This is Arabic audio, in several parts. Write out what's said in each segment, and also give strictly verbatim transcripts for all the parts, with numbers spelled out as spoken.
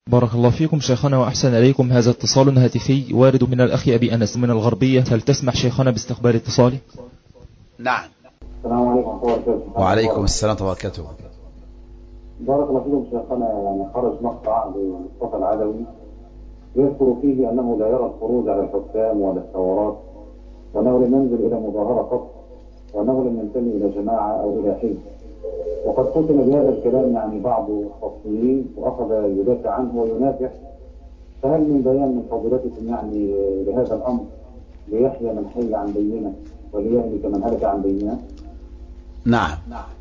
بارك الله فيكم شيخنا وأحسن إليكم. هذا اتصال هاتفي وارد من الأخ أبي أنس من الغربية، هل تسمح شيخنا باستقبال اتصالي؟ نعم. السلام عليكم ورحمة الله وبركاته. وعليكم السلام وبركاته. بارك الله فيكم شيخنا. يعني خرج مقطع لمصطفى العدوي يذكر فيه أنه لا يرى الخروج على الحكام ولا الثورات، وأنه لم ينزل إلى مظاهرة قط، وأنه لم ينتمي إلى جماعة أو إلى حزب. وقد ختم بهذا الكلام يعني بعض الفصليين وأخذ يدافع عنه وينافح. فهل من بيان من فضيلتكم يعني لهذا الأمر ليحيى من حي عن بينه وليهلك من هلك عن بينه؟ نعم.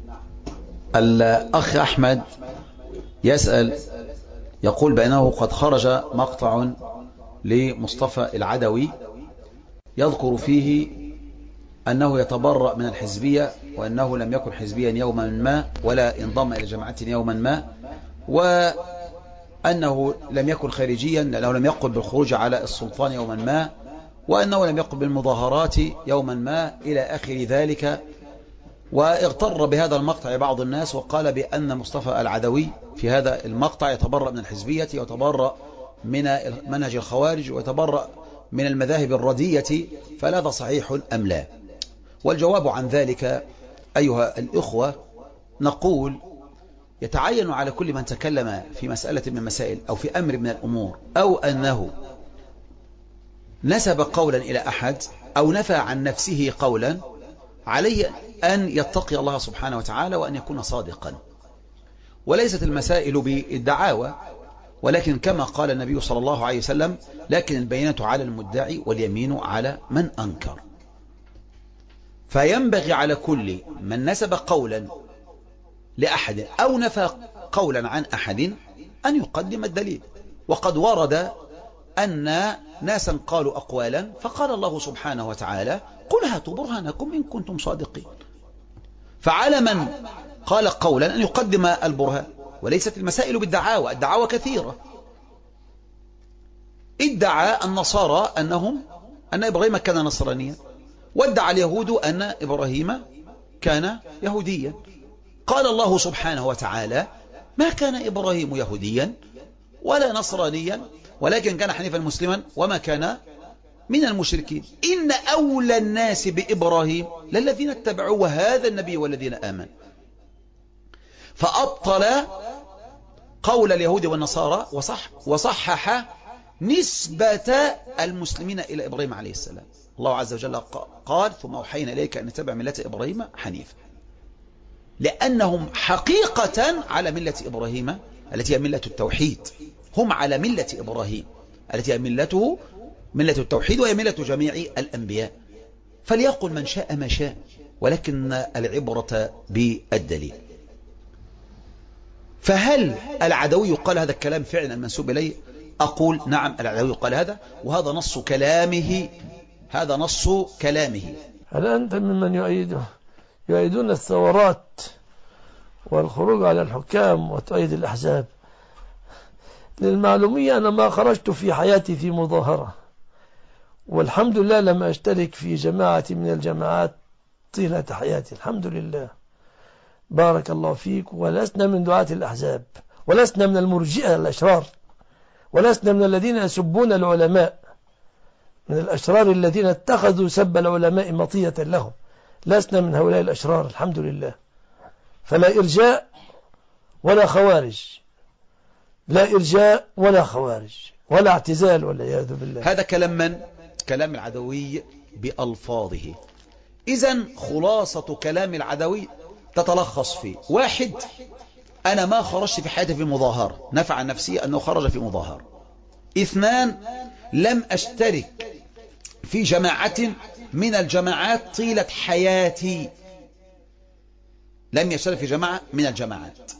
الأخ أحمد يسأل يقول بأنه قد خرج مقطع لمصطفى العدوي يذكر فيه أنه يتبرأ من الحزبية، وأنه لم يكن حزبيا يوما ما ولا انضم إلى جماعة يوما ما، وأنه لم يكن خارجيا لأنه لم يقل بالخروج على السلطان يوما ما، وأنه لم يقل بالمظاهرات يوما ما إلى آخر ذلك. واغتر بهذا المقطع بعض الناس وقال بأن مصطفى العدوي في هذا المقطع يتبرأ من الحزبية ويتبرأ من منهج الخوارج ويتبرأ من المذاهب الردية، فلا هذا صحيح أم لا؟ والجواب عن ذلك أيها الإخوة نقول يتعين على كل من تكلم في مسألة من المسائل أو في أمر من الأمور أو أنه نسب قولا إلى أحد أو نفى عن نفسه قولا عليه أن يتقي الله سبحانه وتعالى وأن يكون صادقا. وليست المسائل بالدعاوى، ولكن كما قال النبي صلى الله عليه وسلم لكن البينة على المدعي واليمين على من أنكر. فينبغي على كل من نسب قولا لأحد أو نفى قولا عن أحد أن يقدم الدليل. وقد ورد أن ناسا قالوا أقوالا فقال الله سبحانه وتعالى قل هاتوا برهانكم إن كنتم صادقين. فعلى من قال قولا أن يقدم البرهان. وليست المسائل بالدعاوى، الدعاوى كثيرة. ادعى النصارى أنهم أن إبراهيم كان نصرانيا، وادعى اليهود أن إبراهيم كان يهوديا. قال الله سبحانه وتعالى ما كان إبراهيم يهوديا ولا نصرانيا ولكن كان حنيفا مسلما وما كان من المشركين. إن أولى الناس بإبراهيم للذين اتبعوا وهذا النبي والذين آمنوا. فأبطل قول اليهود والنصارى وصح وصحح نسبة المسلمين إلى إبراهيم عليه السلام. الله عز وجل قال ثم أوحينا إليك أن نتبع ملة إبراهيم حنيفا، لأنهم حقيقة على ملة إبراهيم التي هي ملة التوحيد. هم على ملة إبراهيم التي هي ملته ملة التوحيد وهي ملة جميع الأنبياء. فليقل من شاء ما شاء، ولكن العبرة بالدليل. فهل العدوي قال هذا الكلام فعلا المنسوب إليه؟ أقول نعم العدوي قال هذا، وهذا نص كلامه. هذا نص كلامه. هل أنت ممن يؤيده يؤيدون الثورات والخروج على الحكام وتؤيد الأحزاب؟ للمعلومية أنا ما خرجت في حياتي في مظاهرة، والحمد لله لم أشترك في جماعة من الجماعات طيلة حياتي، الحمد لله. بارك الله فيك. ولسنا من دعاة الأحزاب، ولسنا من المرجئة الأشرار، ولسنا من الذين يسبون العلماء، من الأشرار الذين اتخذوا سب العلماء مطية لهم. لسنا من هؤلاء الأشرار الحمد لله. فلا إرجاء ولا خوارج، لا إرجاء ولا خوارج ولا اعتزال والعياذ بالله. هذا كلام من؟ كلام العدوي بألفاظه. إذن خلاصة كلام العدوي تتلخص في واحد: أنا ما خرجت في حياتي في مظاهرة، نفع عن نفسي أنه خرج في مظاهرة. اثنان: لم أشترك في جماعة من الجماعات طيلة حياتي، لم يشترك في جماعة من الجماعات.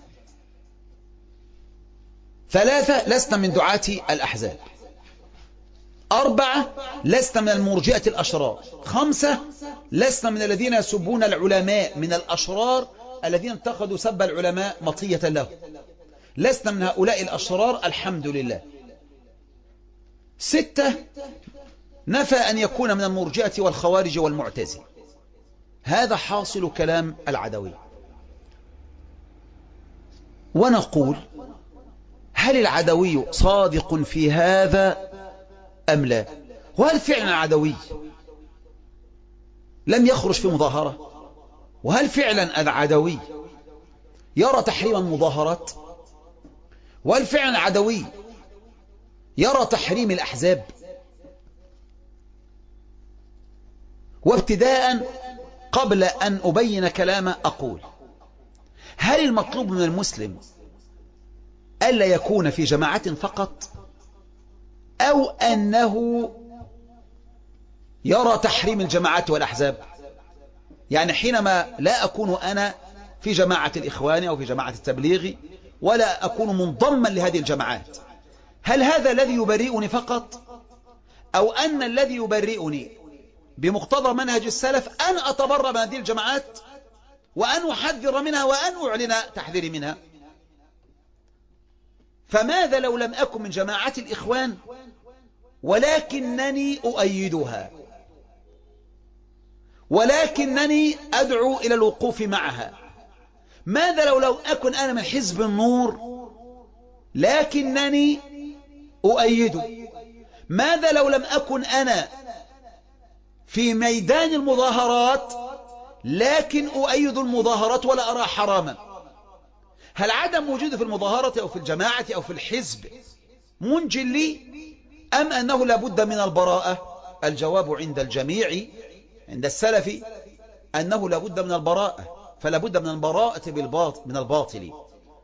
ثلاثة: لسنا من دعاة الأحزاب. أربعة: لسنا من المرجئة الأشرار. خمسة: لسنا من الذين يسبون العلماء من الأشرار الذين اتخذوا سب العلماء مطية له. لسنا من هؤلاء الأشرار الحمد لله. ستة: نفى أن يكون من المرجئة والخوارج والمعتزلة. هذا حاصل كلام العدوي. ونقول هل العدوي صادق في هذا أم لا؟ وهل فعلا العدوي لم يخرج في مظاهرة؟ وهل فعلا العدوي يرى تحريم المظاهرات؟ وهل فعلا العدوي يرى تحريم الأحزاب؟ وابتداء قبل أن أبين كلام أقول: هل المطلوب من المسلم ألا يكون في جماعة فقط، أو أنه يرى تحريم الجماعات والأحزاب؟ يعني حينما لا أكون أنا في جماعة الإخوان أو في جماعة التبليغ ولا أكون منضما لهذه الجماعات، هل هذا الذي يبرئني فقط، أو أن الذي يبرئني بمقتضى منهج السلف أن أتبرأ من هذه الجماعات وأن أحذر منها وأن أعلن تحذيري منها؟ فماذا لو لم أكن من جماعة الإخوان ولكنني أؤيدها، ولكنني أدعو إلى الوقوف معها؟ ماذا لو لو أكن أنا من حزب النور لكنني أؤيده؟ ماذا لو لم أكن أنا في ميدان المظاهرات لكن أؤيد المظاهرات ولا أرى حراما؟ هل عدم وجودي في المظاهرة أو في الجماعة أو في الحزب منجل لي، أم أنه لابد من البراءة؟ الجواب عند الجميع عند السلف أنه لابد من البراءة، فلابد من البراءة بالباطل من الباطل.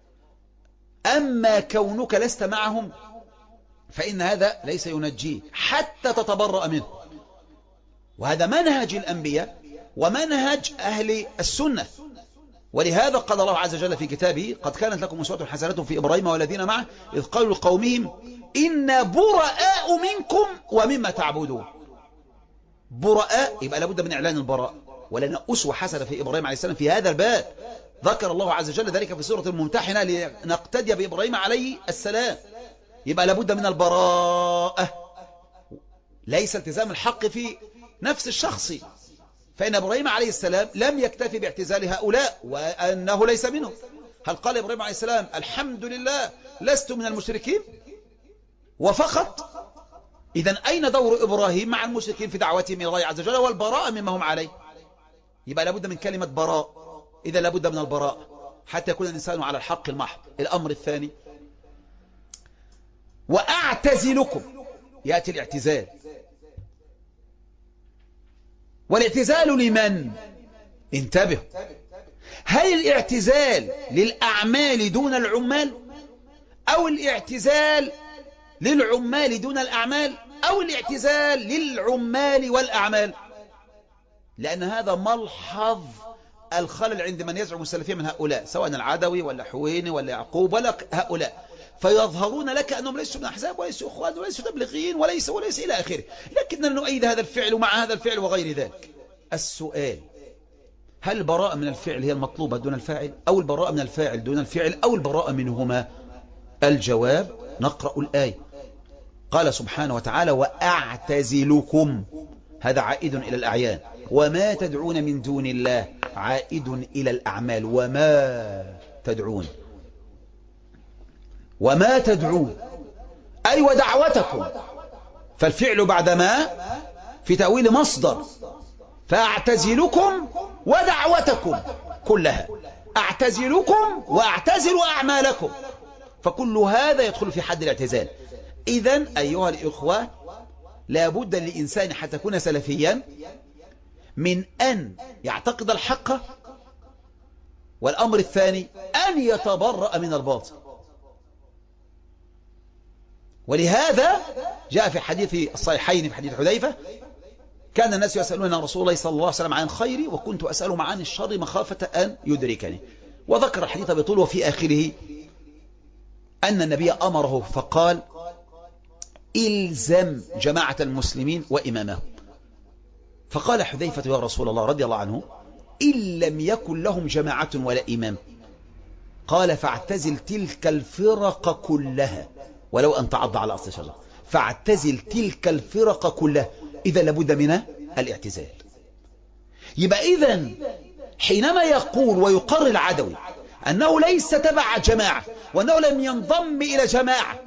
أما كونك لست معهم فإن هذا ليس ينجيك حتى تتبرأ منه، وهذا منهج الأنبياء ومنهج أهل السنة. ولهذا قال الله عز وجل في كتابه: قد كانت لكم أسوة حسنة في إبراهيم والذين معه إذ قالوا لقومهم إنا براء منكم ومما تعبدون. براء يبقى لابد من إعلان البراء، ولنا أسوة حسنة في إبراهيم عليه السلام في هذا الباب. ذكر الله عز وجل ذلك في سورة الممتحنة لنقتدي بإبراهيم عليه السلام. يبقى لابد من البراءة، ليس التزام الحق في نفس الشخص، فإن إبراهيم عليه السلام لم يكتفي باعتزال هؤلاء وأنه ليس منهم. هل قال إبراهيم عليه السلام الحمد لله لست من المشركين وفقط؟ إذن أين دور إبراهيم مع المشركين في دعوتهم إلى الله عز وجل والبراءة مما هم عليه؟ يبقى لابد من كلمة براء. إذا لابد من البراء حتى يكون الإنسان على الحق المحض. الأمر الثاني: وأعتزلكم، يأتي الاعتزال. والاعتزال لمن؟ انتبه، هل الاعتزال للأعمال دون العمال، أو الاعتزال للعمال دون الأعمال، أو الاعتزال للعمال والأعمال؟ لأن هذا ملحظ الخلل عند من يزعم السلفية من هؤلاء، سواء العدوي ولا حويني ولا يعقوب ولا هؤلاء، فيظهرون لك أنهم ليسوا من أحزاب وليسوا أخوان وليسوا تبلغيين وليس وليس إلى آخره، لكننا نؤيد هذا الفعل مع هذا الفعل وغير ذلك. السؤال: هل البراءة من الفعل هي المطلوبة دون الفاعل، أو البراءة من الفاعل دون الفعل، أو البراءة منهما؟ الجواب: نقرأ الآية. قال سبحانه وتعالى: وأعتزلكم، هذا عائد إلى الأعيان، وما تدعون من دون الله عائد إلى الأعمال. وما تدعون، وما تدعون أي ودعوتكم، فالفعل بعد ما في تأويل مصدر، فأعتزلكم ودعوتكم كلها، أعتزلكم وأعتزل أعمالكم، فكل هذا يدخل في حد الاعتزال. إذن أيها الإخوة، لابد للإنسان حتى يكون سلفيا من أن يعتقد الحق، والأمر الثاني أن يتبرأ من الباطل. ولهذا جاء في حديث الصحيحين في حديث حذيفة: كان الناس يسألون رسول الله صلى الله عليه وسلم عن الخير وكنت أسألهم عن الشر مخافة أن يدركني. وذكر الحديث بطول، وفي آخره أن النبي أمره فقال: إلزم جماعة المسلمين وإمامهم. فقال حذيفة: يا رسول الله رضي الله عنه، إن لم يكن لهم جماعة ولا إمام؟ قال: فاعتزل تلك الفرق كلها ولو أن تعض على أصل شجرة. فاعتزل تلك الفرق كلها. إذا لابد من الاعتزال. يبقى إذن حينما يقول ويقر العدوي أنه ليس تبع جماعة، وأنه لم ينضم إلى جماعة.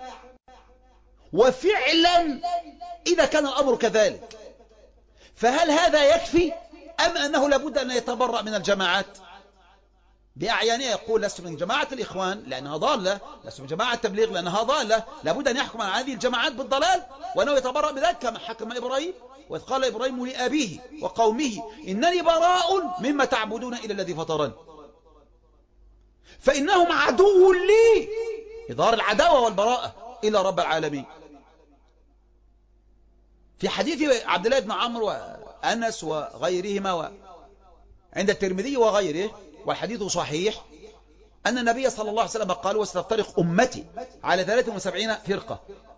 وفعلا إذا كان الأمر كذلك فهل هذا يكفي أم أنه لابد أن يتبرأ من الجماعات بأعيانها؟ يقول لست من جماعة الإخوان لأنها ضالة، لست من جماعة التبليغ لأنها ضالة، لابد أن يحكم على هذه الجماعات بالضلال، وأنه يتبرأ بذلك كما حكم إبراهيم، وإذ قال إبراهيم لأبيه وقومه إنني براء مما تعبدون إلى الذي فطرني فإنهم عدو لي، إظهار العداوة والبراءة إلى رب العالمين. في حديث عبد الله بن عمرو وأنس وغيرهما عند الترمذي وغيره والحديث صحيح أن النبي صلى الله عليه وسلم قال وستفترق أمتي على ثلاث وسبعين فرقة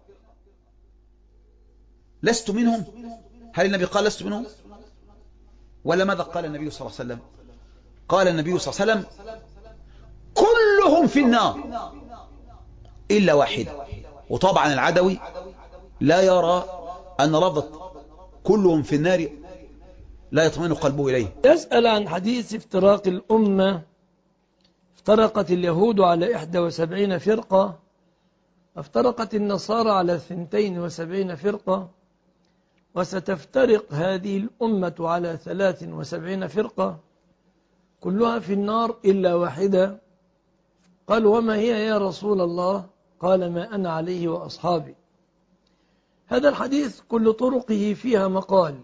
لست منهم. هل النبي قال لست منهم ولا ماذا قال النبي صلى الله عليه وسلم؟ قال النبي صلى الله عليه وسلم كلهم في النار إلا واحد. وطبعا العدوي لا يرى أن لفظة كلهم في النار لا يطمئن قلبه إليه. يسأل عن حديث افتراق الأمة. افترقت اليهود على إحدى وسبعين فرقة، افترقت النصارى على ثنتين وسبعين فرقة، وستفترق هذه الأمة على ثلاث وسبعين فرقة كلها في النار إلا واحدة. قال وما هي يا رسول الله؟ قال ما أنا عليه وأصحابي. هذا الحديث كل طرقه فيها مقال،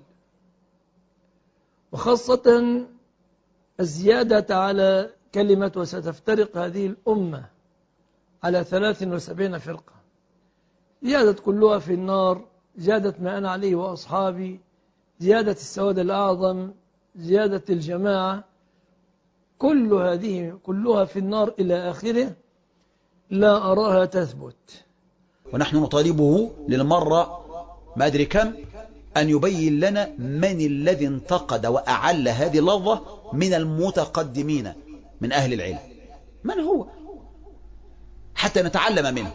وخاصة الزيادة على كلمة وستفترق هذه الأمة على ثلاث وسبعين فرقة، زيادة كلها في النار، زيادة ما أنا عليه وأصحابي، زيادة السواد الأعظم، زيادة الجماعة، كل هذه كلها في النار إلى آخره لا أراها تثبت. ونحن نطالبه للمرة ما أدري كم أن يبين لنا من الذي انتقد وأعل هذه اللفظة من المتقدمين من أهل العلم، من هو حتى نتعلم منه.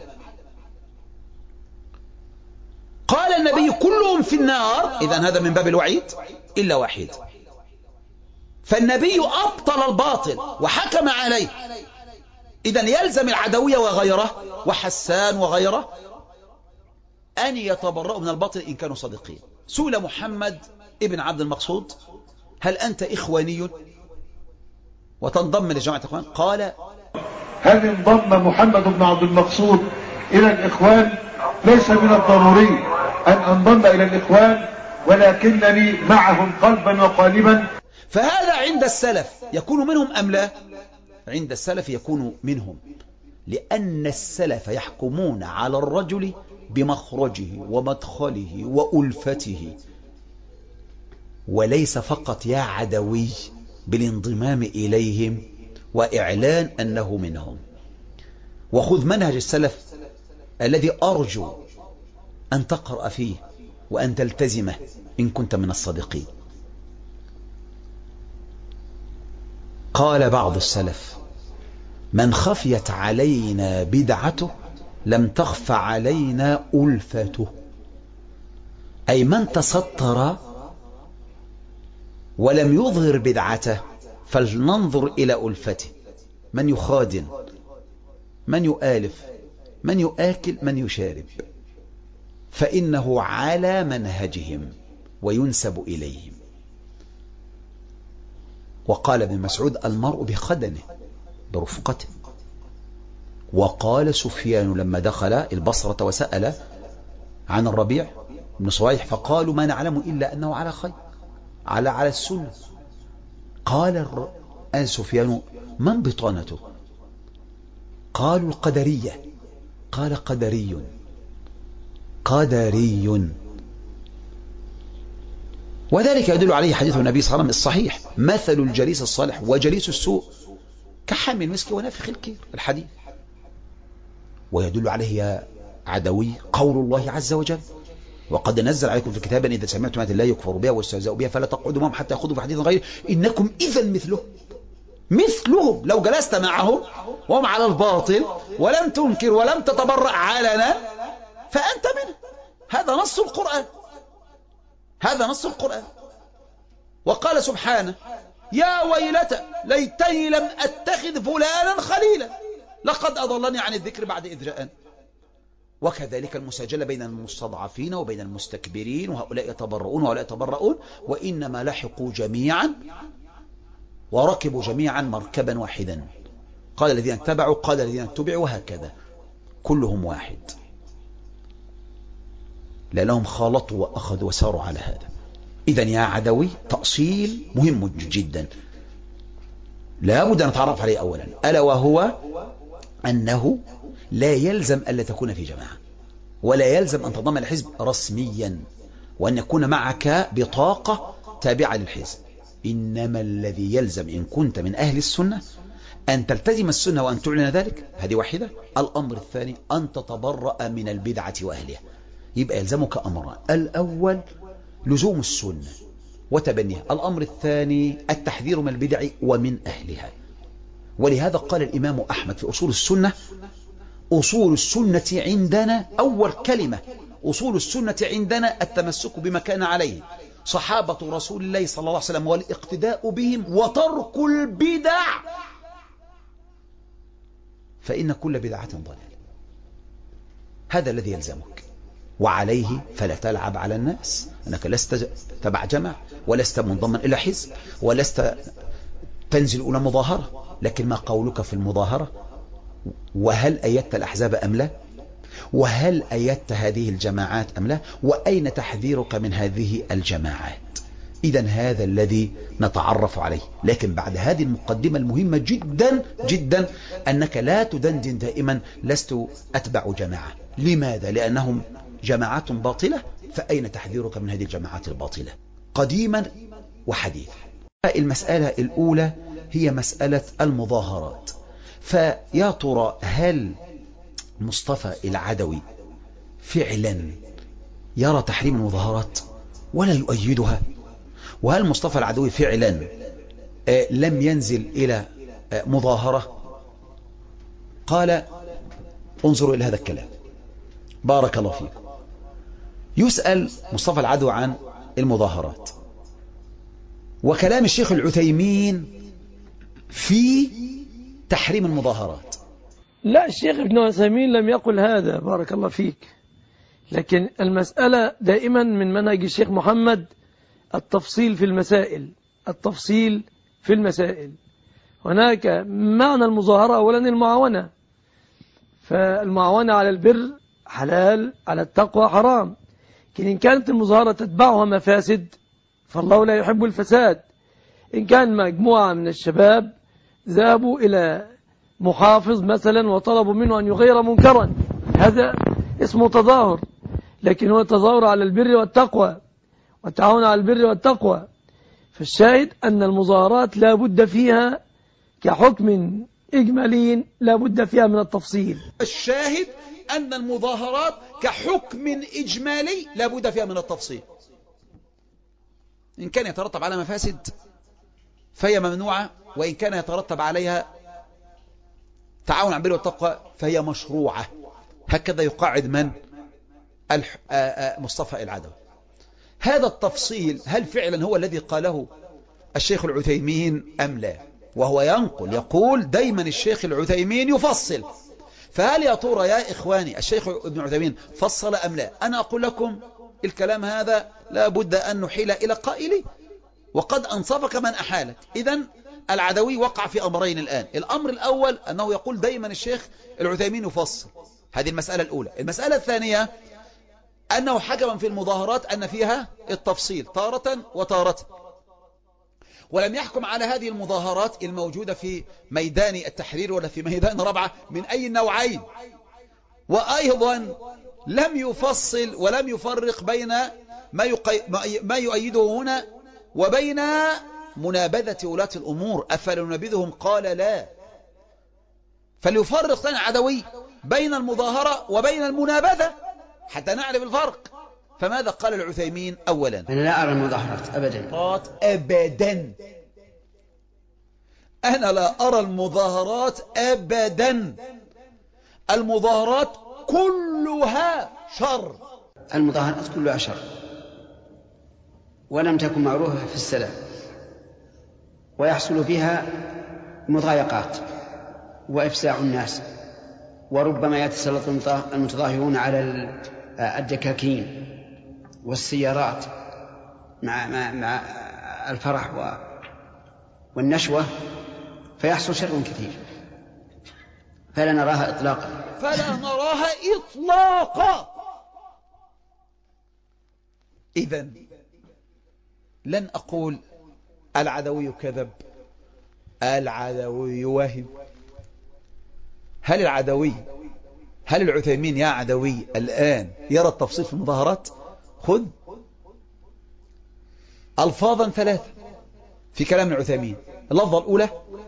قال النبي كلهم في النار، إذن هذا من باب الوعيد إلا واحد. فالنبي أبطل الباطل وحكم عليه، إذن يلزم العدوية وغيره وحسان وغيره أن يتبرأوا من الباطل إن كانوا صادقين. سئل محمد ابن عبد المقصود هل أنت إخواني وتنضم لجماعة الإخوان؟ قال هل انضم محمد بن عبد المقصود إلى الإخوان؟ ليس من الضروري أن أنضم إلى الإخوان، ولكنني معهم قلبا وقالبا. فهذا عند السلف يكون منهم أم لا؟ عند السلف يكون منهم، لأن السلف يحكمون على الرجل بمخرجه ومدخله وألفته، وليس فقط يا عدوي بالانضمام إليهم وإعلان أنه منهم. وخذ منهج السلف الذي أرجو أن تقرأ فيه وأن تلتزمه إن كنت من الصادقين. قال بعض السلف من خفيت علينا بدعته لم تخف علينا ألفته، أي من تستر ولم يظهر بدعته فلننظر إلى ألفته، من يخادن، من يؤالف، من يؤكل، من يشارب، فإنه على منهجهم وينسب إليهم. وقال ابن مسعود المرء بخدنه برفقته. وقال سفيان لما دخل البصرة وسأل عن الربيع بن صويح فقالوا ما نعلم إلا أنه على خير، على على السنة. قال أن سفيان من بطانته؟ قالوا القدرية. قال قدري قدري. وذلك يدل عليه حديث النبي صلى الله عليه وسلم الصحيح مثل الجليس الصالح وجليس السوء كحامل المسك ونافخ الكير، الحديث. ويدل عليه يا عدوي قول الله عز وجل وقد نزل عليكم في الكتاب إذا سمعتم آيات الله يكفر بها ويستهزأ بها فلا تقعدوا معهم حتى يخوضوا في حديث غيره إنكم إذا مثلهم مثلهم. لو جلست معهم وهم على الباطل ولم تنكر ولم تتبرأ علنا فأنت منه. هذا نص القرآن، هذا نص القرآن. وقال سبحانه يا ويلتى ليتني لم أتخذ فلانا خليلا لقد أضلني عن الذكر بعد إذ جاءني. وكذلك المساجلة بين المستضعفين وبين المستكبرين، وهؤلاء يتبرؤون وهؤلاء يتبرؤون، وإنما لحقوا جميعا وركبوا جميعا مركبا واحدا. قال الذين اتبعوا قال الذين اتبعوا، وهكذا كلهم واحد، لأنهم خالطوا وأخذوا وساروا على هذا. إذن يا عدوي تأصيل مهم جدا لا بد أن نتعرف عليه أولا، ألا وهو أنه لا يلزم ألا تكون في جماعة، ولا يلزم أن تنضم الحزب رسميا، وأن يكون معك بطاقة تابعة للحزب. إنما الذي يلزم إن كنت من أهل السنة أن تلتزم السنة وأن تعلن ذلك، هذه واحدة. الأمر الثاني أن تتبرأ من البدعة وأهلها. يبقى يلزمك أمران: الأول لزوم السنة وتبنيها، الأمر الثاني التحذير من البدع ومن أهلها. ولهذا قال الإمام أحمد في أصول السنة: أصول السنة عندنا، أول كلمة أصول السنة عندنا التمسك بما كان عليه صحابة رسول الله صلى الله عليه وسلم والاقتداء بهم وترك البدع، فإن كل بدعة ضلالة. هذا الذي يلزمك، وعليه فلا تلعب على الناس أنك لست تبع جماعة، ولست منضما إلى حزب، ولست تنزل إلى مظاهرة، لكن ما قولك في المظاهرة؟ وهل أيدت الأحزاب أم لا؟ وهل أيدت هذه الجماعات أم لا؟ وأين تحذيرك من هذه الجماعات؟ إذن هذا الذي نتعرف عليه. لكن بعد هذه المقدمة المهمة جدا جدا أنك لا تدندن دائما لست أتبع جماعة. لماذا؟ لأنهم جماعات باطلة، فأين تحذيرك من هذه الجماعات الباطلة قديما وحديثا؟ المسألة الأولى هي مسألة المظاهرات. فيا ترى هل مصطفى العدوي فعلا يرى تحريم المظاهرات ولا يؤيدها؟ وهل مصطفى العدوي فعلا لم ينزل إلى مظاهرة؟ قال: انظروا إلى هذا الكلام، بارك الله فيك. يسأل مصطفى العدوي عن المظاهرات، وكلام الشيخ العثيمين في تحريم المظاهرات. لا، الشيخ ابن عثيمين لم يقل هذا، بارك الله فيك. لكن المسألة دائما من منهج الشيخ محمد التفصيل في المسائل، التفصيل في المسائل. هناك معنى المظاهرة أولا المعاونة، فالمعاونة على البر حلال، على التقوى حرام. لكن إن كانت المظاهرة تتبعها مفاسد فالله لا يحب الفساد. إن كان مجموعة من الشباب ذهبوا إلى محافظ مثلا وطلبوا منه أن يغير منكرا، هذا اسمه تظاهر، لكن هو تظاهر على البر والتقوى والتعاون على البر والتقوى. فالشاهد أن المظاهرات لا بد فيها كحكم إجمالي لا بد فيها من التفصيل. الشاهد أن المظاهرات كحكم إجمالي لا بد فيها من التفصيل. إن كان يترتب على مفاسد فهي ممنوعة، وإن كان يترتب عليها تعاون على البر والتقوى فهي مشروعة. هكذا يقاعد من؟ مصطفى العدوي. هذا التفصيل هل فعلا هو الذي قاله الشيخ العثيمين أم لا؟ وهو ينقل يقول دايما الشيخ العثيمين يفصل. فهل يا ترى يا إخواني الشيخ ابن عثيمين فصل أم لا؟ أنا أقول لكم الكلام هذا لا بد أن نحيل إلى قائله، وقد أنصفك من أحالك. إذن العدوي وقع في أمرين الآن. الأمر الأول أنه يقول دايما الشيخ العثيمين يفصل، هذه المسألة الأولى. المسألة الثانية أنه حكم في المظاهرات أن فيها التفصيل تارة وتارة، ولم يحكم على هذه المظاهرات الموجودة في ميدان التحرير ولا في ميدان ربعة من أي النوعين. وأيضا لم يفصل ولم يفرق بين ما, يقي... ما يؤيده هنا وبين منابذة ولاة الأمور. أفلننبذهم؟ قال لا. فليفرق لنا عدوي بين المظاهرة وبين المنابذة حتى نعرف الفرق. فماذا قال العثيمين؟ أولا أنا لا أرى المظاهرات أبدا أبدا أنا لا أرى المظاهرات أبدا. المظاهرات كلها شر. المظاهرات كلها شر ولم تكن معروفة في السلف. ويحصل فيها مضايقات وإفساع الناس، وربما يتسلط المتظاهرون على الدكاكين والسيارات مع, مع, مع الفرح والنشوة، فيحصل شر كثير، فلا نراها إطلاقا فلا نراها إطلاقا. إذن لن أقول العدوي كذب، العدوي وهم. هل العدوي هل العثيمين يا عدوي الآن يرى التفصيل في المظاهرات؟ خذ ألفاظا ثلاثة في كلام العثيمين. اللفظة الأولى: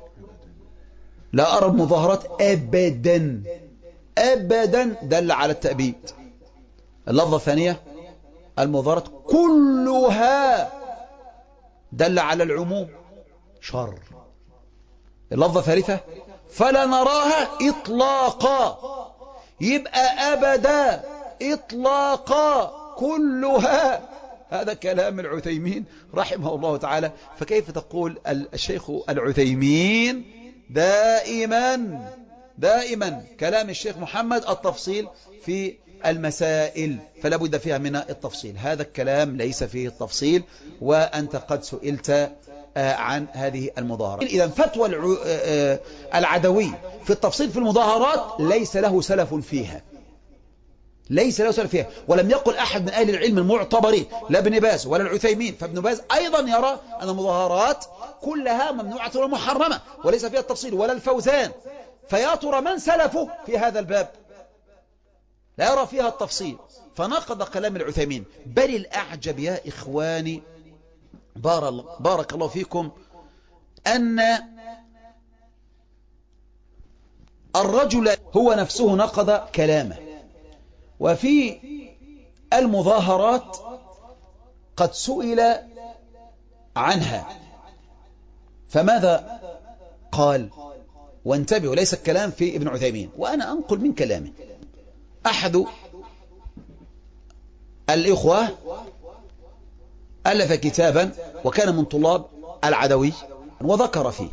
لا أرى المظاهرات أبدا أبدا، دل على التأبيد. اللفظة الثانية: المظاهرات كلها، دل على العموم، شر. اللفظة الثالثة: فلا نراها إطلاقا، يبقى أبدا، إطلاقا، كلها. هذا كلام العثيمين رحمه الله تعالى. فكيف تقول الشيخ العثيمين دائما دائما كلام الشيخ محمد التفصيل في المسائل، فلا بد فيها من التفصيل. هذا الكلام ليس فيه التفصيل، وأنت قد سئلت عن هذه المظاهرات. إذن فتوى العدوي في التفصيل في المظاهرات ليس له سلف فيها، ليس له سلف فيها، ولم يقل أحد من أهل العلم المعتبرين، لا ابن باز ولا العثيمين. فابن باز أيضا يرى أن المظاهرات كلها ممنوعة ومحرمة وليس فيها التفصيل، ولا الفوزان. فيا ترى من سلفه في هذا الباب؟ لا يرى فيها التفصيل، فنقض كلام العثيمين. بل الأعجب يا إخواني بارك الله فيكم أن الرجل هو نفسه نقض كلامه. وفي المظاهرات قد سئل عنها، فماذا قال؟ وانتبهوا، ليس الكلام في ابن عثيمين، وأنا أنقل من كلامه. أحد الإخوة ألف كتابا وكان من طلاب العدوي، وذكر فيه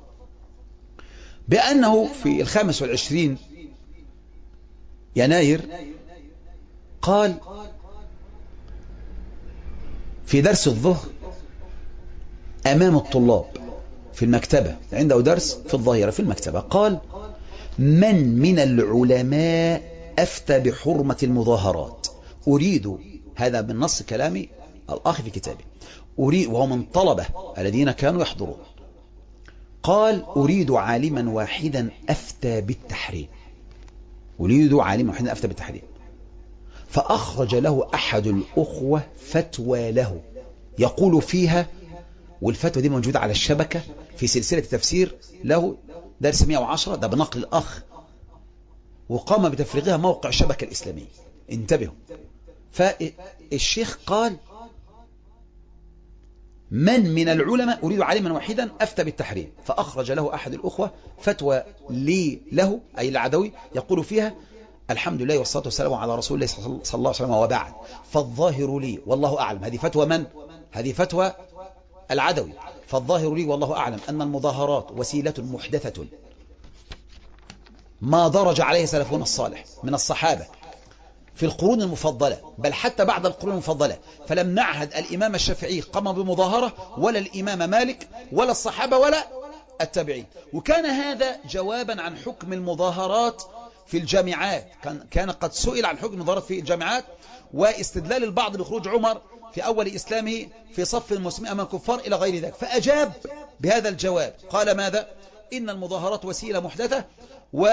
بأنه في الخامس والعشرين يناير قال في درس الظهر أمام الطلاب في المكتبة، عنده درس في الظهيرة في المكتبة، قال: من من العلماء أفتى بحرمة المظاهرات؟ أريد، هذا من نص كلامي الأخ في كتابه، أريد، وهو من طلبة الذين كانوا يحضرون، قال: أريد عالما واحدا أفتى بالتحريم، أريد عالما واحدا أفتى بالتحريم. فأخرج له أحد الأخوة فتوى له يقول فيها، والفتوى دي موجودة على الشبكة في سلسلة تفسير له درس مئة وعشرة، ده بنقل الأخ، وقام بتفريغها موقع الشبكة الإسلامية. انتبهوا. فالشيخ قال: من من العلماء أريد عالما واحدا أفتى بالتحريم. فأخرج له أحد الأخوة فتوى لي له، أي العدوي، يقول فيها: الحمد لله والصلاة والسلام على رسول الله صلى الله عليه وسلم، وبعد، فالظاهر لي والله أعلم. هذه فتوى من؟ هذه فتوى العدوي. فالظاهر لي والله أعلم أن المظاهرات وسيلة محدثة ما درج عليه سلفنا الصالح من الصحابة في القرون المفضلة، بل حتى بعد القرون المفضلة، فلم نعهد الإمام الشافعي قام بمظاهرة، ولا الإمام مالك، ولا الصحابة، ولا التابعين. وكان هذا جوابا عن حكم المظاهرات في الجامعات. كان كان قد سئل عن حكم المظاهرات في الجامعات، واستدلال البعض بخروج عمر في أول إسلامه في صف المسلمين أمام الكفار إلى غير ذلك. فأجاب بهذا الجواب، قال ماذا؟ إن المظاهرات وسيلة محدثة، و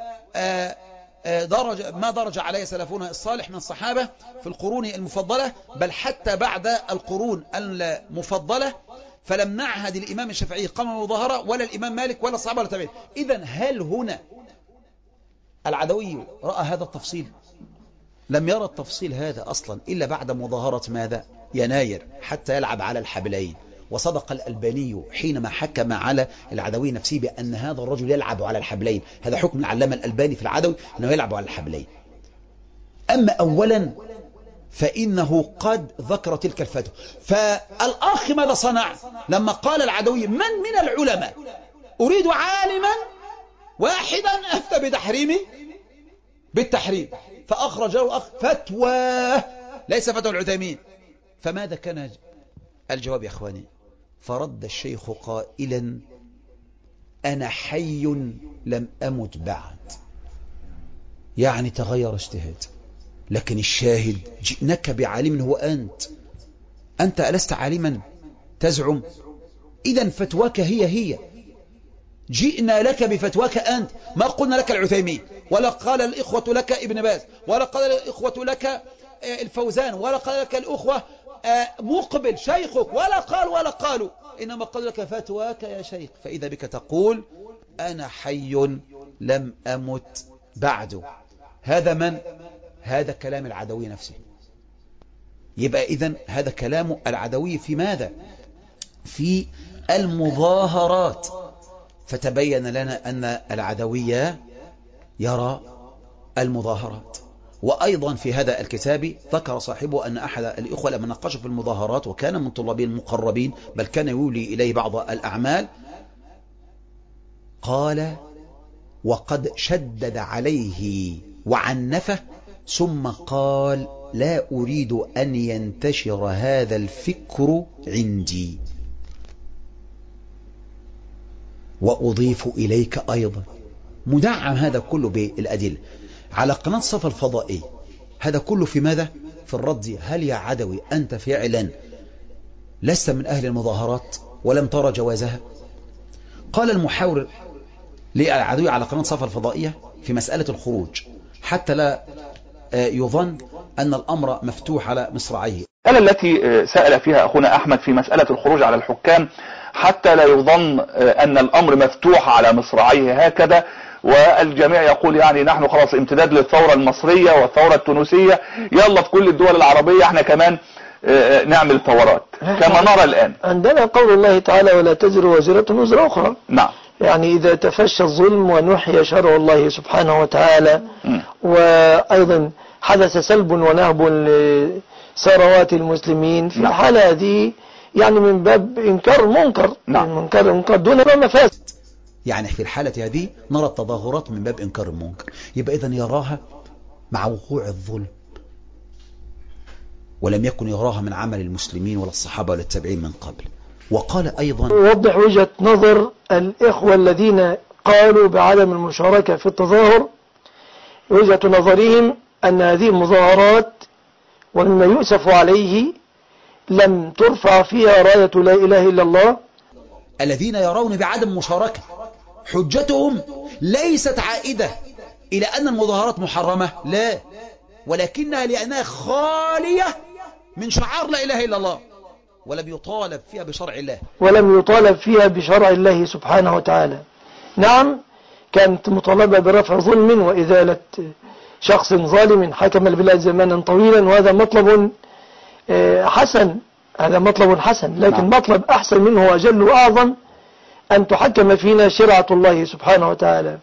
درج ما درج عليه سلفنا الصالح من الصحابة في القرون المفضلة، بل حتى بعد القرون المفضلة، فلم نعهد الإمام الشافعي قام بمظاهرة، ولا الإمام مالك، ولا الصحابة، ولا التابعين. إذن هل هنا العدوي رأى هذا التفصيل؟ لم يرى التفصيل هذا أصلا إلا بعد مظاهرة ماذا؟ يناير، حتى يلعب على الحبلين. وصدق الألباني حينما حكم على العدوي نفسه بأن هذا الرجل يلعب على الحبلين. هذا حكم العلامة الألباني في العدوي، أنه يلعب على الحبلين. أما أولا فإنه قد ذكر تلك الفتوى. فالأخ ماذا صنع لما قال العدوي من من العلماء أريد عالما واحدا أفتى بتحريمي بالتحريم، فأخرج له أخ فتوى ليس فتوى العثيمين. فماذا كان الجواب يا أخواني؟ فرد الشيخ قائلا أنا حي لم أمت بعد، يعني تغير اجتهاد. لكن الشاهد جئناك بعالم هو أنت، أنت ألست عالما تزعم؟ إذن فتواك هي هي، جئنا لك بفتواك أنت، ما قلنا لك العثيمين، ولا قال الإخوة لك ابن باز، ولا قال الإخوة لك الفوزان، ولا قال لك الأخوة مقبل شيخك، ولا قال ولا قالوا، إنما قال لك فتواك يا شيخ. فإذا بك تقول أنا حي لم أمت بعد. هذا من؟ هذا كلام العدوي نفسه. يبقى إذن هذا كلام العدوي في ماذا؟ في المظاهرات. فتبين لنا أن العدوي يرى المظاهرات. وأيضا في هذا الكتاب ذكر صاحبه أن أحد الإخوة لما ناقشه في المظاهرات وكان من طلابين المقربين بل كان يولي إليه بعض الأعمال، قال وقد شدد عليه وعنفه ثم قال لا أريد أن ينتشر هذا الفكر عندي. وأضيف إليك أيضا مدعم هذا كله بالأدلة على قناة صفا الفضائية، هذا كله في ماذا؟ في الرد. هل يا عدوي أنت فعلا لست من أهل المظاهرات ولم ترى جوازها؟ قال المحاور للعدوي على قناة صفا الفضائية في مسألة الخروج حتى لا يظن أن الأمر مفتوح على مصراعيه. المسألة التي سأل فيها أخونا أحمد في مسألة الخروج على الحكام حتى لا يظن أن الأمر مفتوح على مصراعيه هكذا، والجميع يقول يعني نحن خلاص امتداد للثورة المصرية والثورة التونسية، يلا في كل الدول العربية احنا كمان نعمل ثورات كما نرى الآن. عندنا قول الله تعالى ولا تزر وزرة وزر أخرى. نعم. يعني إذا تفشى الظلم ونحي شرع الله سبحانه وتعالى م. وأيضا حدث سلب ونهب لثروات المسلمين في نعم. الحالة هذه يعني من باب إنكار منكر نعم. منكر منكر دون مفاسد. يعني في الحالة هذه نرى التظاهرات من باب إنكار المنكر. يبقى إذن يراها مع وقوع الظلم، ولم يكن يراها من عمل المسلمين ولا الصحابة ولا التابعين من قبل. وقال أيضا يوضح وجهة نظر الإخوة الذين قالوا بعدم المشاركة في التظاهر، وجهة نظرهم أن هذه المظاهرات ومما يؤسف عليه لم ترفع فيها راية لا إله إلا الله. الذين يرون بعدم مشاركة حجتهم ليست عائدة إلى أن المظاهرات محرمة، لا، ولكنها لأنها خالية من شعار لا إله إلا الله، ولم يطالب فيها بشرع الله ولم يطالب فيها بشرع الله سبحانه وتعالى. نعم كانت مطالبة برفع ظلم وإزالة شخص ظالم حكم البلاد زمانا طويلا، وهذا مطلب حسن، هذا مطلب حسن، لكن مطلب أحسن منه وأجل وأعظم أن تحكم فينا شرعة الله سبحانه وتعالى.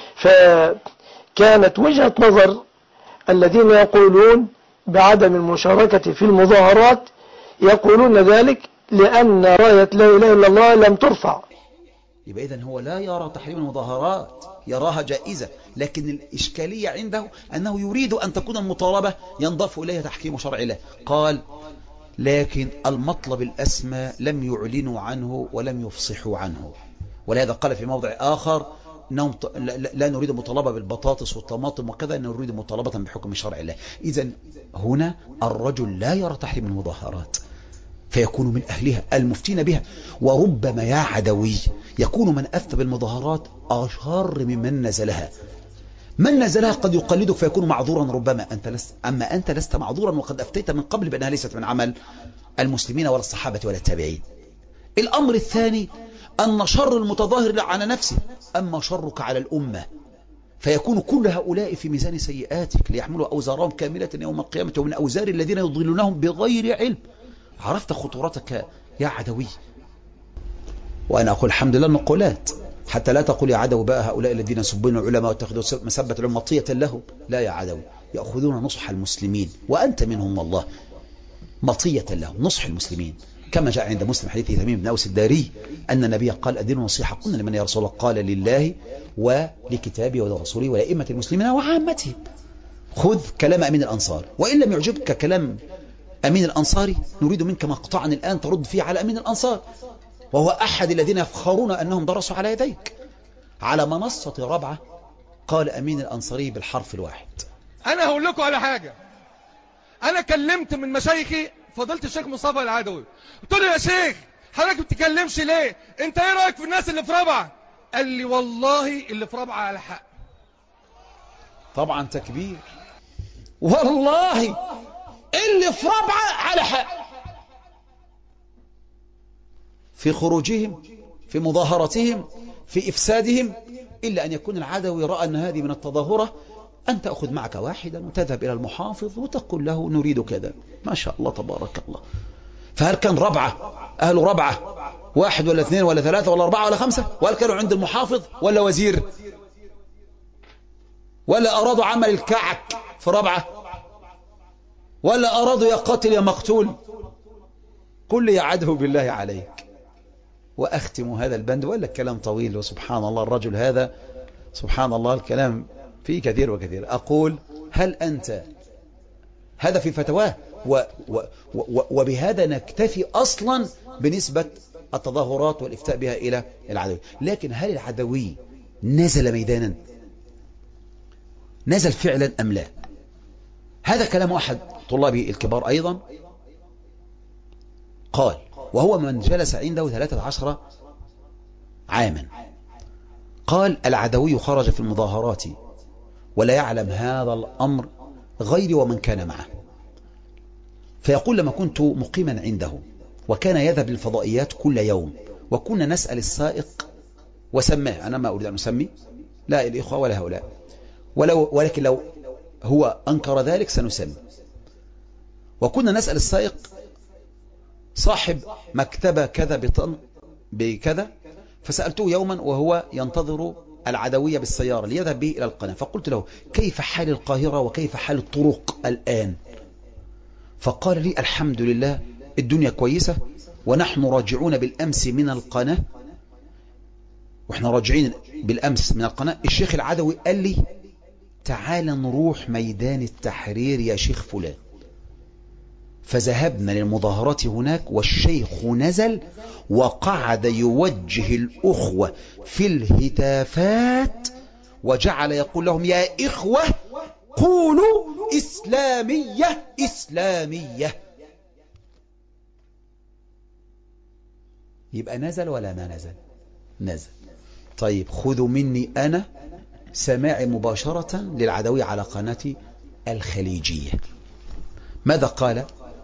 فكانت وجهة نظر الذين يقولون بعدم المشاركة في المظاهرات يقولون ذلك لأن راية لا إله إلا الله لم ترفع. يبقى إذن هو لا يرى تحريم المظاهرات، يراها جائزة، لكن الإشكالية عنده أنه يريد أن تكون المطالبة ينضاف إليها تحكيم شرع الله. قال لكن المطلب الأسمى لم يعلنوا عنه ولم يفصحوا عنه، ولهذا قال في موضع آخر لا نريد مطالبة بالبطاطس والطماطم وكذا، نريد مطالبة بحكم شرع الله. إذن هنا الرجل لا يرى تحريم المظاهرات فيكون من أهلها المفتين بها. وربما يا عدوي يكون من أفتى بالمظاهرات أشهر ممن نزلها. من نزلها قد يقلدك فيكون معذورا ربما، أنت لست، أما أنت لست معذورا وقد أفتيت من قبل بأنها ليست من عمل المسلمين ولا الصحابة ولا التابعين. الأمر الثاني أن شر المتظاهر على نفسه أما شرك على الأمة، فيكون كل هؤلاء في ميزان سيئاتك ليحملوا أوزارهم كاملة يوم القيامة ومن أوزار الذين يضلونهم بغير علم. عرفت خطورتك يا عدوي؟ وأنا أقول الحمد لله النقولات حتى لا تقول يا عدو بقى هؤلاء الذين يسبون العلماء واتخذوا مسبة العلم مطية لهم. لا يا عدوي، يأخذون نصح المسلمين وأنت منهم والله مطية لهم نصح المسلمين، كما جاء عند مسلم حديث تميم بن أوس الداري أن النبي قال الدين نصيحة. قلنا لمن يا رسول الله؟ قال لله ولكتابه ولرسوله ولأئمة المسلمين وعامتهم. خذ كلام أمين الأنصار، وإن لم يعجبك كلام أمين الأنصاري نريد منك مقطعا الآن ترد فيه على أمين الأنصار، وهو أحد الذين يفخرون أنهم درسوا على يديك. على منصة رابعة قال أمين الأنصاري بالحرف الواحد. أنا هقول لكم على حاجة. أنا كلمت من مشايخي فضلت الشيخ مصطفى العدوي، قلت له يا شيخ حضرتك ما بتتكلمش ليه؟ أنت إيه رأيك في الناس اللي في رابعة؟ قال لي والله اللي في رابعة على حق. طبعا تكبير. والله اللي في رابعة على حق في خروجهم، في مظاهرتهم، في إفسادهم، إلا أن يكون العدوي رأى أن هذه من التظاهرة، أن تأخذ معك واحدا وتذهب إلى المحافظ وتقول له نريد كذا. ما شاء الله تبارك الله. فهل كان ربعة أهل ربعة واحد ولا اثنين ولا ثلاثة ولا أربعة ولا خمسة؟ وهل كانوا عند المحافظ ولا وزير؟ ولا أرادوا عمل الكعك في ربعة؟ ولا أرادوا يا قاتل يا مقتول؟ كل يا عدو بالله عليك. وأختم هذا البند، ولا الكلام طويل وسبحان الله الرجل هذا سبحان الله الكلام فيه كثير وكثير. أقول هل أنت هذا في فتواه و و و وبهذا نكتفي أصلا بنسبة التظاهرات والإفتاء بها إلى العدوي. لكن هل العدوي نزل ميدانا؟ نزل فعلا أم لا؟ هذا كلام أحد طلابي الكبار أيضا قال، وهو من جلس عنده ثلاثة عشر عاما، قال العدوي خرج في المظاهرات ولا يعلم هذا الأمر غيري ومن كان معه. فيقول لما كنت مقيما عنده وكان يذهب للفضائيات كل يوم وكنا نسأل السائق وسماه، أنا ما أريد أن أسمي لا الإخوة ولا هؤلاء، ولو ولكن لو هو أنكر ذلك سنسمي. وكنا نسأل السائق صاحب مكتبة كذا بطن بكذا، فسألته يوما وهو ينتظر العدوية بالسيارة ليذهب به إلى القناة، فقلت له كيف حال القاهرة وكيف حال الطرق الآن؟ فقال لي الحمد لله الدنيا كويسة، ونحن راجعون بالأمس من القناة، وإحنا راجعين بالأمس من القناة الشيخ العدوي قال لي تعال نروح ميدان التحرير يا شيخ فلان. فذهبنا للمظاهرات هناك والشيخ نزل وقعد يوجه الأخوة في الهتافات وجعل يقول لهم يا إخوة قولوا إسلامية إسلامية. يبقى نزل ولا ما نزل؟ نزل. طيب خذوا مني أنا سماع مباشرة للعدوية على قناة الخليجية ماذا قال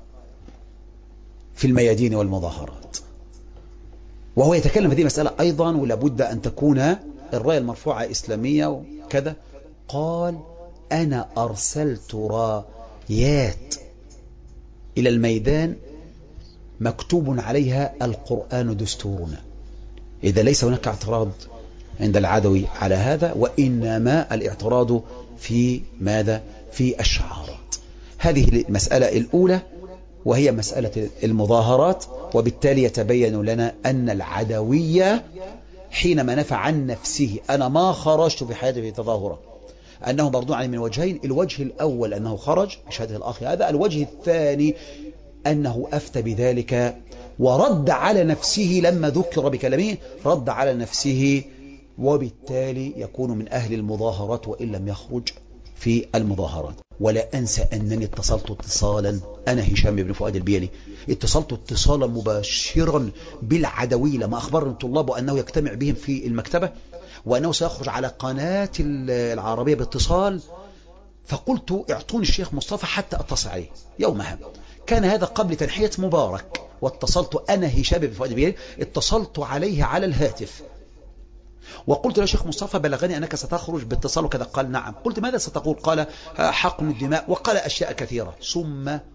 في الميادين والمظاهرات، وهو يتكلم في هذه المسألة أيضا، ولابد أن تكون الراية المرفوعة إسلامية وكذا. قال أنا أرسلت رايات إلى الميدان مكتوب عليها القرآن دستورنا. إذا ليس هناك اعتراض عند العدوي على هذا، وإنما الاعتراض في ماذا؟ في الشعارات. هذه المسألة الأولى وهي مسألة المظاهرات. وبالتالي يتبين لنا أن العدوية حينما نفى عن نفسه أنا ما خرجت في حياتي في تظاهرة أنه مردود عليه من وجهين. الوجه الأول أنه خرج بشهادة الأخ هذا، الوجه الثاني أنه أفتى بذلك ورد على نفسه لما ذكر بكلامه، رد على نفسه، وبالتالي يكون من أهل المظاهرات وإن لم يخرج في المظاهرات. ولا أنسى أنني اتصلت اتصالا أنا هشام بن فؤاد البيلي اتصلت اتصالا مباشرا بالعدوي لما أخبرني الطلاب أنه يجتمع بهم في المكتبة وأنه سيخرج على قناة العربية باتصال. فقلت اعطوني الشيخ مصطفى حتى أتصل عليه يومها. كان هذا قبل تنحية مبارك، واتصلت أنا هشام بن فؤاد البيلي اتصلت عليه على الهاتف وقلت له شيخ مصطفى بلغني أنك ستخرج باتصال وكذا. قال نعم. قلت ماذا ستقول؟ قال حقن الدماء، وقال أشياء كثيرة. ثم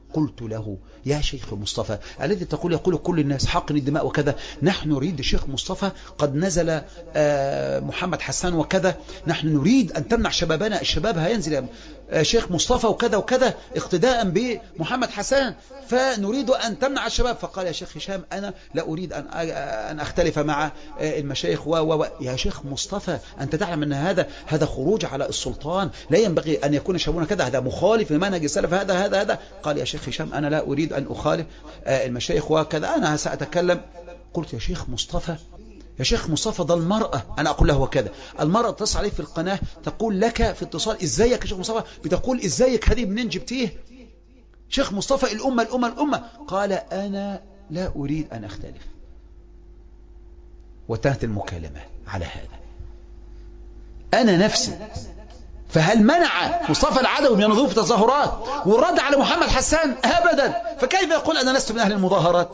قلت له يا شيخ مصطفى الذي تقول يقول كل الناس حقن الدماء وكذا، نحن نريد الشيخ مصطفى قد نزل محمد حسان وكذا، نحن نريد أن تمنع شبابنا، الشباب هينزل شيخ مصطفى وكذا وكذا اقتداء بمحمد حسان، فنريد أن تمنع الشباب. فقال يا شيخ هشام أنا لا أريد أن أن أختلف مع المشايخ و و يا شيخ مصطفى أنت تعلم أن هذا هذا خروج على السلطان، لا ينبغي أن يكون شبابنا كذا، هذا مخالف لمنهج السلف، هذا هذا هذا قال يا شيخ هشام أنا لا أريد أن أخالف المشايخ وكذا، أنا سأتكلم. قلت يا شيخ مصطفى يا شيخ مصطفى ده المرأة، أنا أقول له كذا، المرأة تتصل عليك في القناة تقول لك في اتصال إزيك يا شيخ مصطفى، بتقول إزيك هذه منين جبتيه شيخ مصطفى الأمة الأمة الأمة. قال أنا لا أريد أن أختلف، وانتهت المكالمة على هذا. أنا نفسي فهل منع مصطفى العدوي من النزول في التظاهرات والرد على محمد حسان؟ أبدا. فكيف يقول أنا لست من أهل المظاهرات؟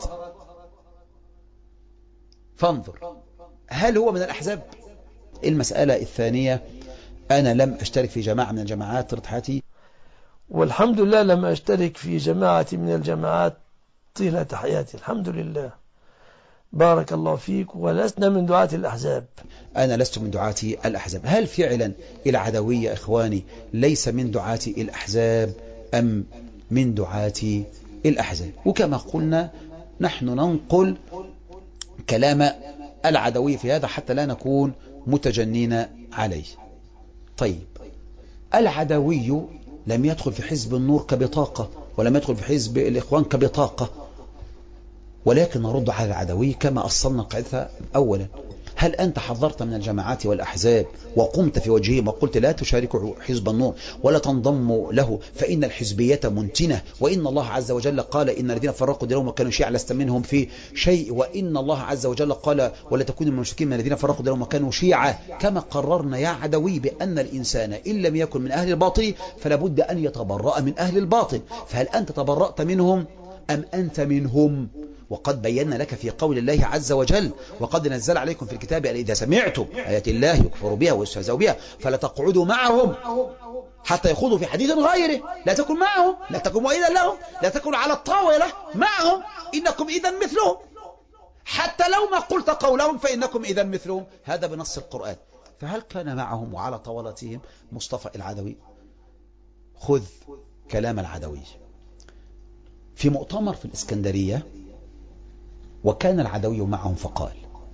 فانظر هل هو من الأحزاب؟ المسألة الثانية أنا لم أشترك في جماعة من الجماعات طيلة حياتي، والحمد لله لم أشترك في جماعة من الجماعات طيلة حياتي، الحمد لله، بارك الله فيك، ولسنا من دعاة الأحزاب. أنا لست من دعاة الأحزاب. هل فعلا العدوية إخواني ليس من دعاة الأحزاب أم من دعاة الأحزاب؟ وكما قلنا نحن ننقل كلام العدوي في هذا حتى لا نكون متجنين عليه. طيب العدوي لم يدخل في حزب النور كبطاقة، ولم يدخل في حزب الإخوان كبطاقة، ولكن نرد على العدوي كما أصلنا قاعدتها أولا. هل أنت حضرت من الجماعات والأحزاب وقمت في وجههم وقلت لا تشاركوا حزب النور ولا تنضموا له فإن الحزبية منتنة، وإن الله عز وجل قال إن الذين فرقوا دينهم وكانوا شيعا لست منهم في شيء، وإن الله عز وجل قال ولا تكونوا من المشركين من الذين فرقوا دينهم وكانوا شيعا، كما قررنا يا عدوي بأن الإنسان إن لم يكن من أهل الباطل فلا بد أن يتبرأ من أهل الباطل. فهل أنت تبرأت منهم أم أنت منهم؟ وقد بينا لك في قول الله عز وجل وقد نزل عليكم في الكتاب أن إذا سمعتم آيات الله يكفر بها ويستهزئ بها فلا تقعدوا معهم حتى يخوضوا في حديث غيره، لا تكن معهم، لا تكن مؤيدا لهم، لا تكن على الطاولة معهم، إنكم إذا مثلهم، حتى لو ما قلت قولهم فإنكم إذا مثلهم، هذا بنص القرآن. فهل كان معهم وعلى طاولتهم مصطفى العدوي؟ خذ كلام العدوي في مؤتمر في الإسكندرية، وكان العدوي معهم فقال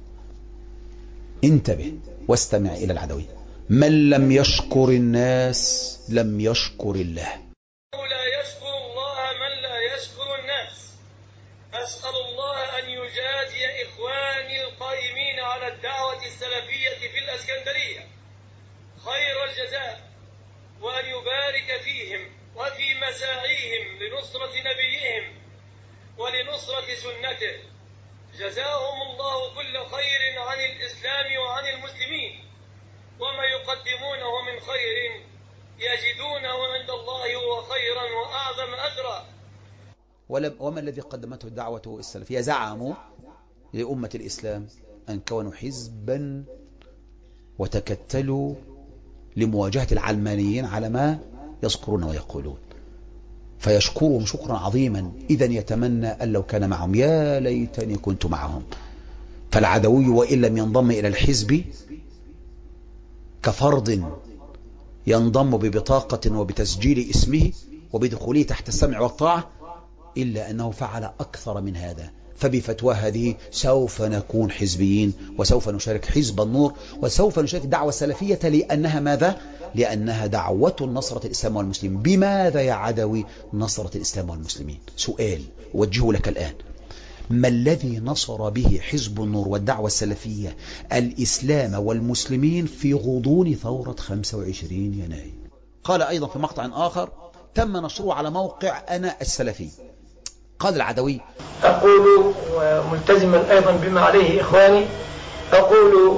انتبه واستمع إلى العدوي: من لم يشكر الناس لم يشكر الله. لا يشكر الله من لا يشكر الناس. أسأل الله أن يجازي إخواني القائمين على الدعوة السلفية في الإسكندرية خير الجزاء، وأن يبارك فيهم وفي مساعيهم لنصرة نبيهم ولنصرة سنته. جزاهم الله كل خير عن الإسلام وعن المسلمين، وما يقدمونه من خير يجدونه عند الله هو خيرا وأعظم أجرا. وما الذي قدمته الدعوة السلفية؟ زعموا لأمة الإسلام أن كونوا حزبا وتكتلوا لمواجهة العلمانيين على ما يذكرون ويقولون، فيشكرهم شكرا عظيما. إذن يتمنى أن لو كان معهم يا ليتني كنت معهم. فالعدوي وإن لم ينضم إلى الحزب كفرد ينضم ببطاقة وبتسجيل اسمه وبدخوله تحت السمع والطاعة، إلا أنه فعل أكثر من هذا. فبفتوى هذه سوف نكون حزبيين، وسوف نشارك حزب النور، وسوف نشارك الدعوة السلفية، لأنها ماذا؟ لأنها دعوة نصرة الإسلام والمسلمين. بماذا يا عدوي نصرة الإسلام والمسلمين؟ سؤال وجهه لك الآن: ما الذي نصر به حزب النور والدعوة السلفية الإسلام والمسلمين في غضون ثورة خمسة وعشرين يناير؟ قال أيضا في مقطع آخر تم نشره على موقع أنا السلفي، قال العدوي: أقول ملتزما أيضا بما عليه إخواني، أقول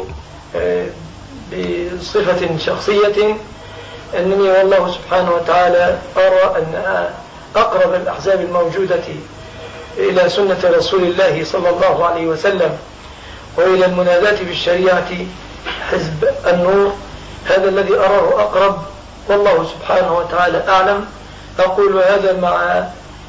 بصفة شخصية أنني والله سبحانه وتعالى أرى أن أقرب الأحزاب الموجودة إلى سنة رسول الله صلى الله عليه وسلم وإلى المناداة بالشريعة حزب النور، هذا الذي أراه أقرب، والله سبحانه وتعالى أعلم. أقول هذا مع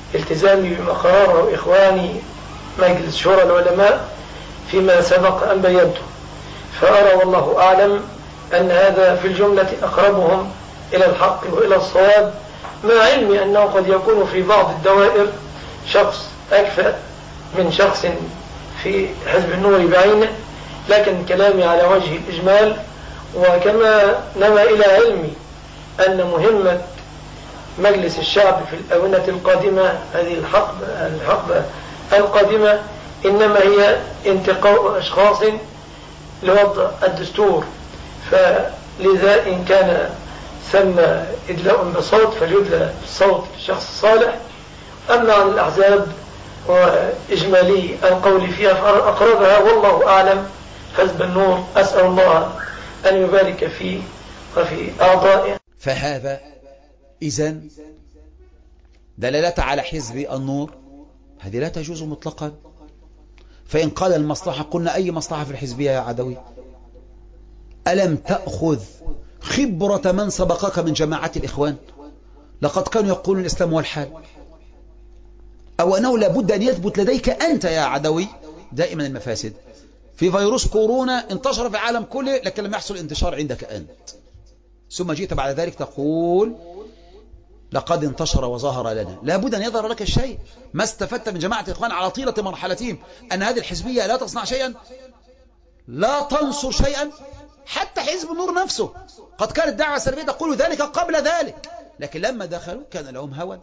التزامي بما قرره إخواني مجلس شورى العلماء فيما سبق أن بينته، فأرى والله أعلم أن هذا في الجملة أقربهم إلى الحق وإلى الصواب، مع علمي أنه قد يكون في بعض الدوائر شخص أكفأ من شخص في حزب النور بعينه، لكن كلامي على وجه الإجمال. وكما نما إلى علمي أن مهمة مجلس الشعب في الآونة القادمة، هذه الحقبة, الحقبة القادمة، إنما هي انتقاء أشخاص لوضع الدستور، فلذا إن كان ثم إدلاء بصوت فليدلى بصوت الشخص الصالح. أما عن الأحزاب وإجمالي القول فيها فأقربها والله أعلم حزب النور، أسأل الله أن يبارك فيه وفي أعضائه. فهذا إذن دلالة على حزب النور هذه لا تجوز مطلقا. فإن قال المصلحة قلنا أي مصلحة في الحزبية يا عدوي؟ ألم تأخذ خبرة من سبقك من جماعة الإخوان؟ لقد كانوا يقولون الإسلام هو الحال، أو أنه لابد أن يثبت لديك أنت يا عدوي دائما المفاسد. في فيروس كورونا انتشر في العالم كله لكن لم يحصل انتشار عندك أنت، ثم جئت بعد ذلك تقول لقد انتشر وظهر لنا. لابد أن يظهر لك الشيء. ما استفدت من جماعة الإخوان على طيلة مرحلتهم أن هذه الحزبية لا تصنع شيئا، لا تنصر شيئا. حتى حزب النور نفسه قد كانت دعوة سلبية تقول ذلك قبل ذلك، لكن لما دخلوا كان لهم هوى.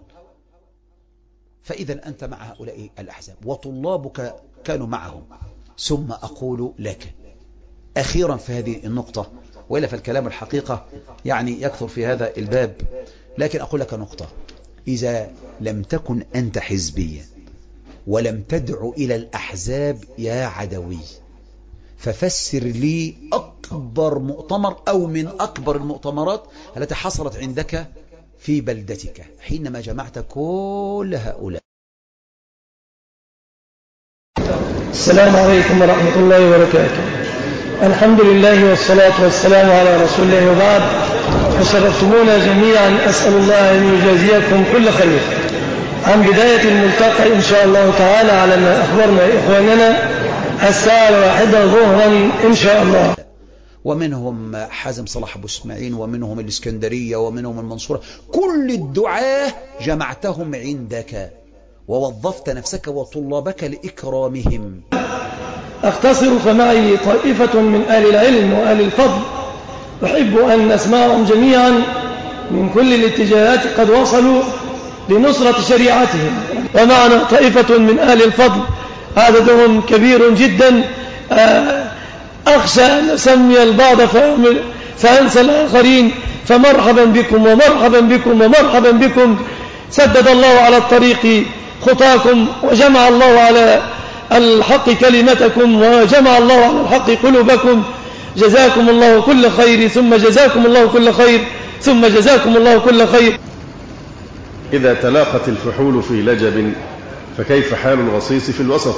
فإذا أنت مع هؤلاء الأحزاب وطلابك كانوا معهم. ثم أقول لك أخيرا في هذه النقطة، وإلا فالكلام الحقيقة يعني يكثر في هذا الباب، لكن أقول لك نقطة: إذا لم تكن أنت حزبيا ولم تدعو إلى الأحزاب يا عدوي، ففسر لي أكبر مؤتمر أو من أكبر المؤتمرات التي حصلت عندك في بلدتك حينما جمعت كل هؤلاء. السلام عليكم ورحمة الله وبركاته. الحمد لله والصلاة والسلام على رسول الله، وبعد، فشرفتمونا جميعا، أسأل الله أن يجازيكم كل خير عن بداية الملتقى إن شاء الله تعالى على ما أخبرنا إخواننا الساعة الواحدة ظهرا إن شاء الله. ومنهم حازم صلاح أبو اسماعيل، ومنهم الإسكندرية، ومنهم المنصورة. كل الدعاة جمعتهم عندك ووظفت نفسك وطلابك لإكرامهم. أختصر، فمعي طائفة من آل العلم وآل الفضل أحب أن نسمعهم جميعا من كل الاتجاهات قد وصلوا لنصرة شريعتهم، ومعنا طائفة من آل الفضل عددهم كبير جدا، أخشى أن أسمي البعض فأنسى الآخرين، فمرحبا بكم ومرحبا بكم ومرحبا بكم. سدد الله على الطريق خطاكم، وجمع الله على الحق كلمتكم، وجمع الله على الحق قلوبكم. جزاكم الله كل خير، ثم جزاكم الله كل خير، ثم جزاكم الله كل خير. إذا تلاقت الفحول في لجب فكيف حال الغصيص في الوسط؟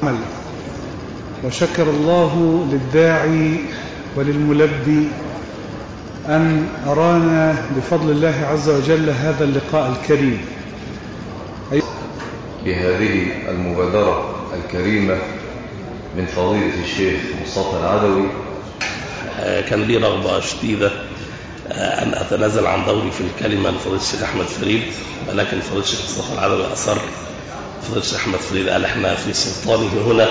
وشكر الله للداعي وللملبي أن أرانا بفضل الله عز وجل هذا اللقاء الكريم. بهذه المبادرة الكريمة من فضيلة الشيخ مصطفى العدوي، كان لي رغبة شديدة أن أتنازل عن دوري في الكلمة لفضيلة الشيخ أحمد فريد، ولكن فضيلة الشيخ مصطفى العدوي أصر. فضيلة الشيخ أحمد فريد قال إحنا في سلطانه هنا.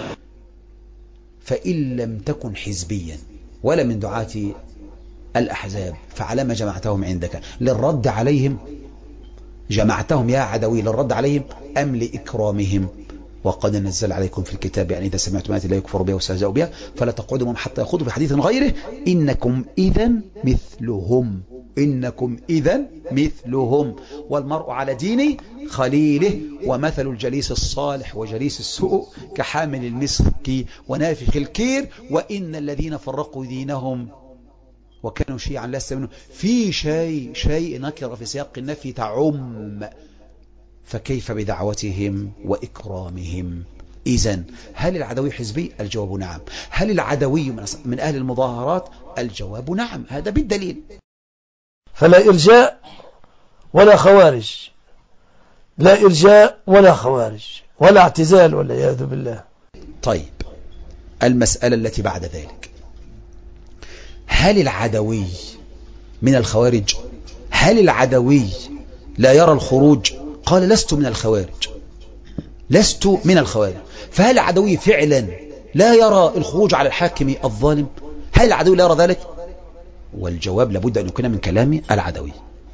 فإن لم تكن حزبيا ولا من دعاة الأحزاب فعلى ما جمعتهم عندك؟ للرد عليهم جمعتهم يا عدوي؟ للرد عليهم أم لإكرامهم؟ وقد نزل عليكم في الكتاب يعني إذا سمعتم آيات لا يكفر بها واستهزأوا بها فلا تقعدوا معهم حتى يخوضوا في حديث غيره إنكم إذا مثلهم إنكم إذا مثلهم والمرء على دين خليله ومثل الجليس الصالح وجليس السوء كحامل المسك ونافخ الكير وإن الذين فرقوا دينهم وكانوا شيعا لست منهم. في شيء شيء نكر في سياق النفي تعم، فكيف بدعوتهم وإكرامهم؟ إذن هل العدوي حزبي؟ الجواب نعم. هل العدوي من أهل المظاهرات؟ الجواب نعم. هذا بالدليل. فلا إرجاء ولا خوارج، لا إرجاء ولا خوارج ولا اعتزال والعياذ بالله. طيب المسألة التي بعد ذلك، هل العدوي من الخوارج؟ هل العدوي لا يرى الخروج؟ قال لست من الخوارج، لست من الخوارج. فهل العدوي فعلا لا يرى الخروج على الحاكم الظالم؟ هل العدوي لا يرى ذلك؟ والجواب لابد أن يكون من كلام العدوي.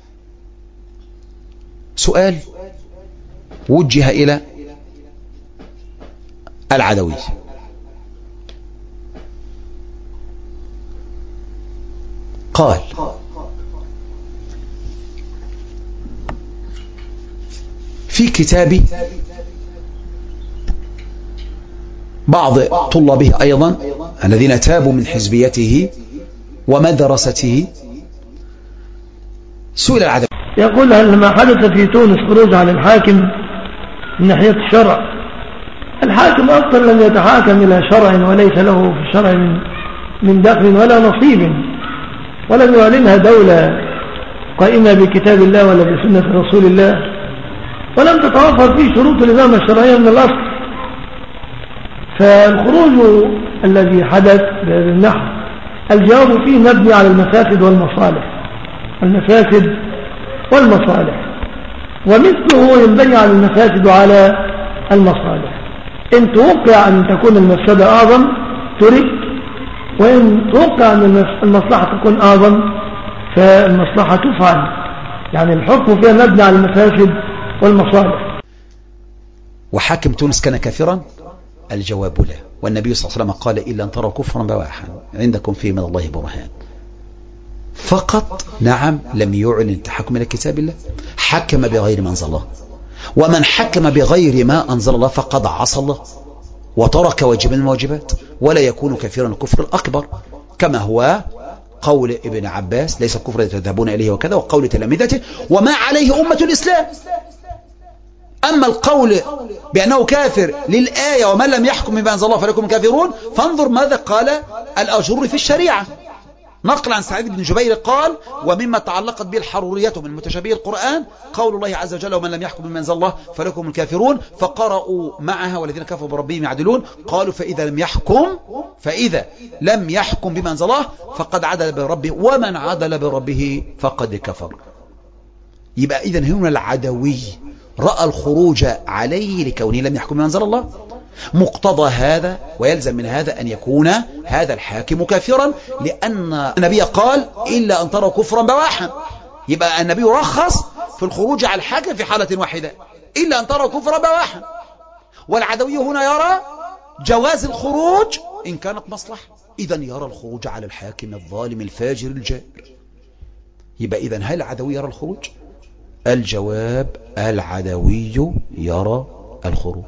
سؤال وجه إلى العدوي، قال في كتاب بعض طلابه أيضا الذين تابوا من حزبيته ومدرسته، سئل العدوي يقول هل ما حدث في تونس خروج عن الحاكم من ناحية الشرع؟ الحاكم أصلا لم يتحاكم إلى شرع وليس له في الشرع من, من دخل ولا نصيب، ولم يعلنها دولة قائمة بكتاب الله ولا بسنة رسول الله، ولم تتوفر فيه شروط الإمامة الشرعية من الأصل. فالخروج الذي حدث بهذا النحو الجواب فيه مبني على المفاسد والمصالح، المفاسد والمصالح، ومثله ينبني على المفاسد وعلى المصالح. إن توقع أن تكون المفسدة أعظم ترك، وإن توقع أن المصلحة تكون أعظم فالمصلحة تفعل، يعني الحكم فيها مبني على المفاسد والمصالح. وحاكم تونس كان كافرا؟ الجواب لا، والنبي صلى الله عليه وسلم قال إلا أن تروا كفرا بواحا عندكم فيه من الله برهان. فقط نعم لم يعلن التحكم إلى كتاب الله، حكم بغير ما أنزل الله، ومن حكم بغير ما أنزل الله فقد عصى الله وترك واجبا من الواجبات، ولا يكون كافرا الكفر الأكبر، كما هو قول ابن عباس ليس الكفر تذهبون إليه وكذا، وقول تلامذته وما عليه أمة الإسلام. أما القول بأنه كافر للآية ومن لم يحكم بما أنزل الله فلكم كافرون، فانظر ماذا قال الأجر في الشريعة، نقل عن سعيد بن جبير قال ومما تعلقت به الحرورية من متشابه القرآن قول الله عز وجل ومن لم يحكم بما أنزل الله فلكم الكافرون، فقرأوا معها والذين كفروا بربهم يعدلون، قالوا فإذا لم يحكم فإذا لم يحكم بما أنزل الله فقد عدل بربه ومن عدل بربه فقد كفر. يبقى إذن هنا العدوي رأى الخروج عليه لكونه لم يحكم بما أنزل الله، مقتضى هذا ويلزم من هذا أن يكون هذا الحاكم كافرا، لأن النبي قال إلا أن تروا كفرا بواحا، يبقى النبي رخص في الخروج على الحاكم في حالة واحدة إلا أن تروا كفرا بواحا. والعدوي هنا يرى جواز الخروج إن كانت مصلحة، إذن يرى الخروج على الحاكم الظالم الفاجر الجائر. يبقى إذن هل العدوي يرى الخروج؟ الجواب العدوي يرى الخروج،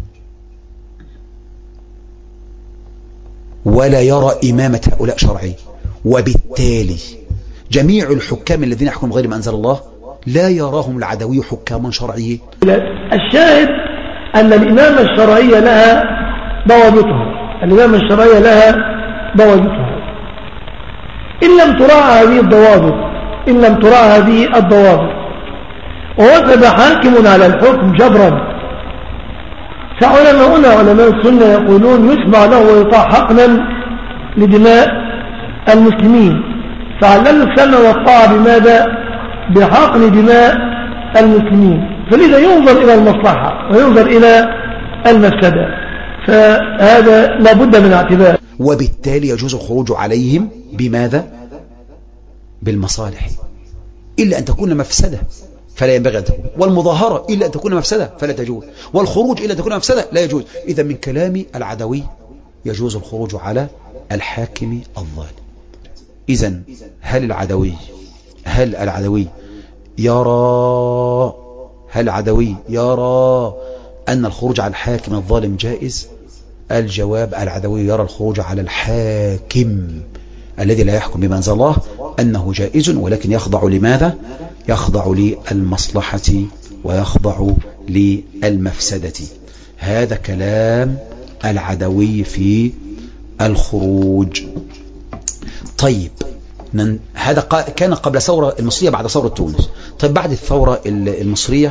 ولا يرى إمامة هؤلاء شرعي، وبالتالي جميع الحكام الذين يحكمون غير ما أنزل الله لا يراهم العدوي حكاما شرعيين. الشاهد أن الإمامة الشرعية لها ضوابطها، الإمامة الشرعية لها ضوابطها، إن لم تراعى هذه الضوابط إن لم تراعى هذه الضوابط ووثب حاكم على الحكم جبرا، فعلماؤنا علماء السنة يقولون يسمع له ويطاع حقنا لدماء المسلمين، فعلمنا السنة والطاعة بماذا؟ بحقن دماء المسلمين، فلذا ينظر إلى المصلحة وينظر إلى المفسدة، فهذا لابد من اعتبار. وبالتالي يجوز الخروج عليهم بماذا؟ بالمصالح، إلا أن تكون مفسدة فلا ينبغي أن تكون، والمظاهرة إلا أن تكون مفسدة فلا تجوز، والخروج إلا أن تكون مفسدة لا يجوز. إذا من كلام العدوي يجوز الخروج على الحاكم الظالم. إذن هل العدوي هل العدوي يرى هل العدوي يرى أن الخروج على الحاكم الظالم جائز؟ الجواب العدوي يرى الخروج على الحاكم الذي لا يحكم بما أنزل الله أنه جائز، ولكن يخضع لماذا؟ يخضع للمصلحة ويخضع للمفسدة. هذا كلام العدوي في الخروج. طيب هذا كان قبل الثورة المصرية، بعد ثورة تونس. طيب بعد الثورة المصرية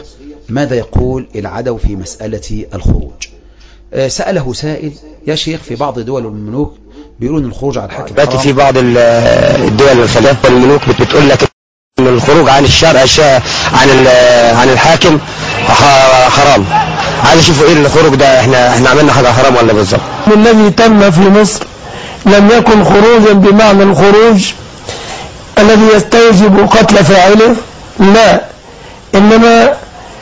ماذا يقول العدو في مسألة الخروج؟ سأله سائل: يا شيخ، في بعض دول الملوك بيقولون الخروج على الحاكم دلوقتي في بعض الدول الخلافة والملوك بتقول لك ان الخروج عن الشرع عن عن الحاكم حرام. عايز اشوفوا ايه الخروج ده، احنا احنا عملنا حاجه حرام ولا بالظبط؟ الذي تم في مصر لم يكن خروجا بمعنى الخروج الذي يستوجب قتل فاعله، لا، انما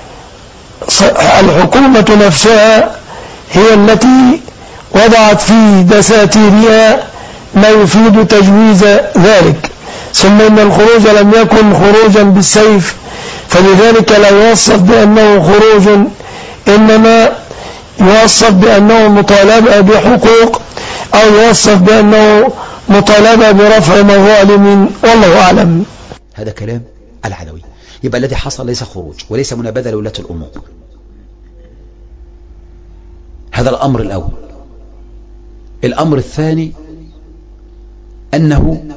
الحكومة نفسها هي التي وضعت في دساتيرها ما يفيد تجويز ذلك. ثم إن الخروج لم يكن خروجا بالسيف، فلذلك لا يوصف بأنه خروج، إنما يوصف بأنه مطالبة بحقوق، أو يوصف بأنه مطالبة برفع مظالم، والله أعلم. هذا كلام العدوي. يبقى الذي حصل ليس خروج وليس منابذة لولاة الأمور. هذا الأمر الأول. الأمر الثاني أنه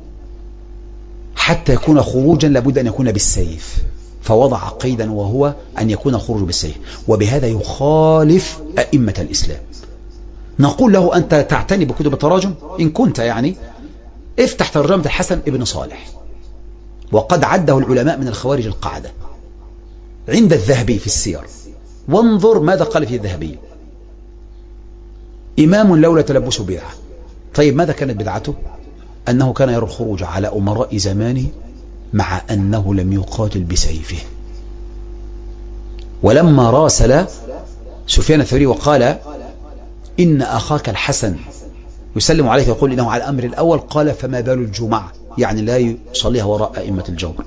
حتى يكون خروجا لابد أن يكون بالسيف، فوضع قيدا وهو أن يكون الخروج بالسيف، وبهذا يخالف أئمة الإسلام. نقول له: أنت تعتني بكتب التراجم؟ إن كنت يعني افتح ترجمة الحسن ابن صالح، وقد عده العلماء من الخوارج القاعدة عند الذهبي في السير، وانظر ماذا قال فيه الذهبي: إمام لولا تلبسه بدعة. طيب ماذا كانت بدعته؟ أنه كان يرى الخروج على أمراء زمانه مع أنه لم يقاتل بسيفه. ولما راسل سفيان الثوري وقال: إن أخاك الحسن يسلم عليك ويقول إنه على الأمر الأول، قال: فما بال الجمعة، يعني لا يصليها وراء أئمة الجور.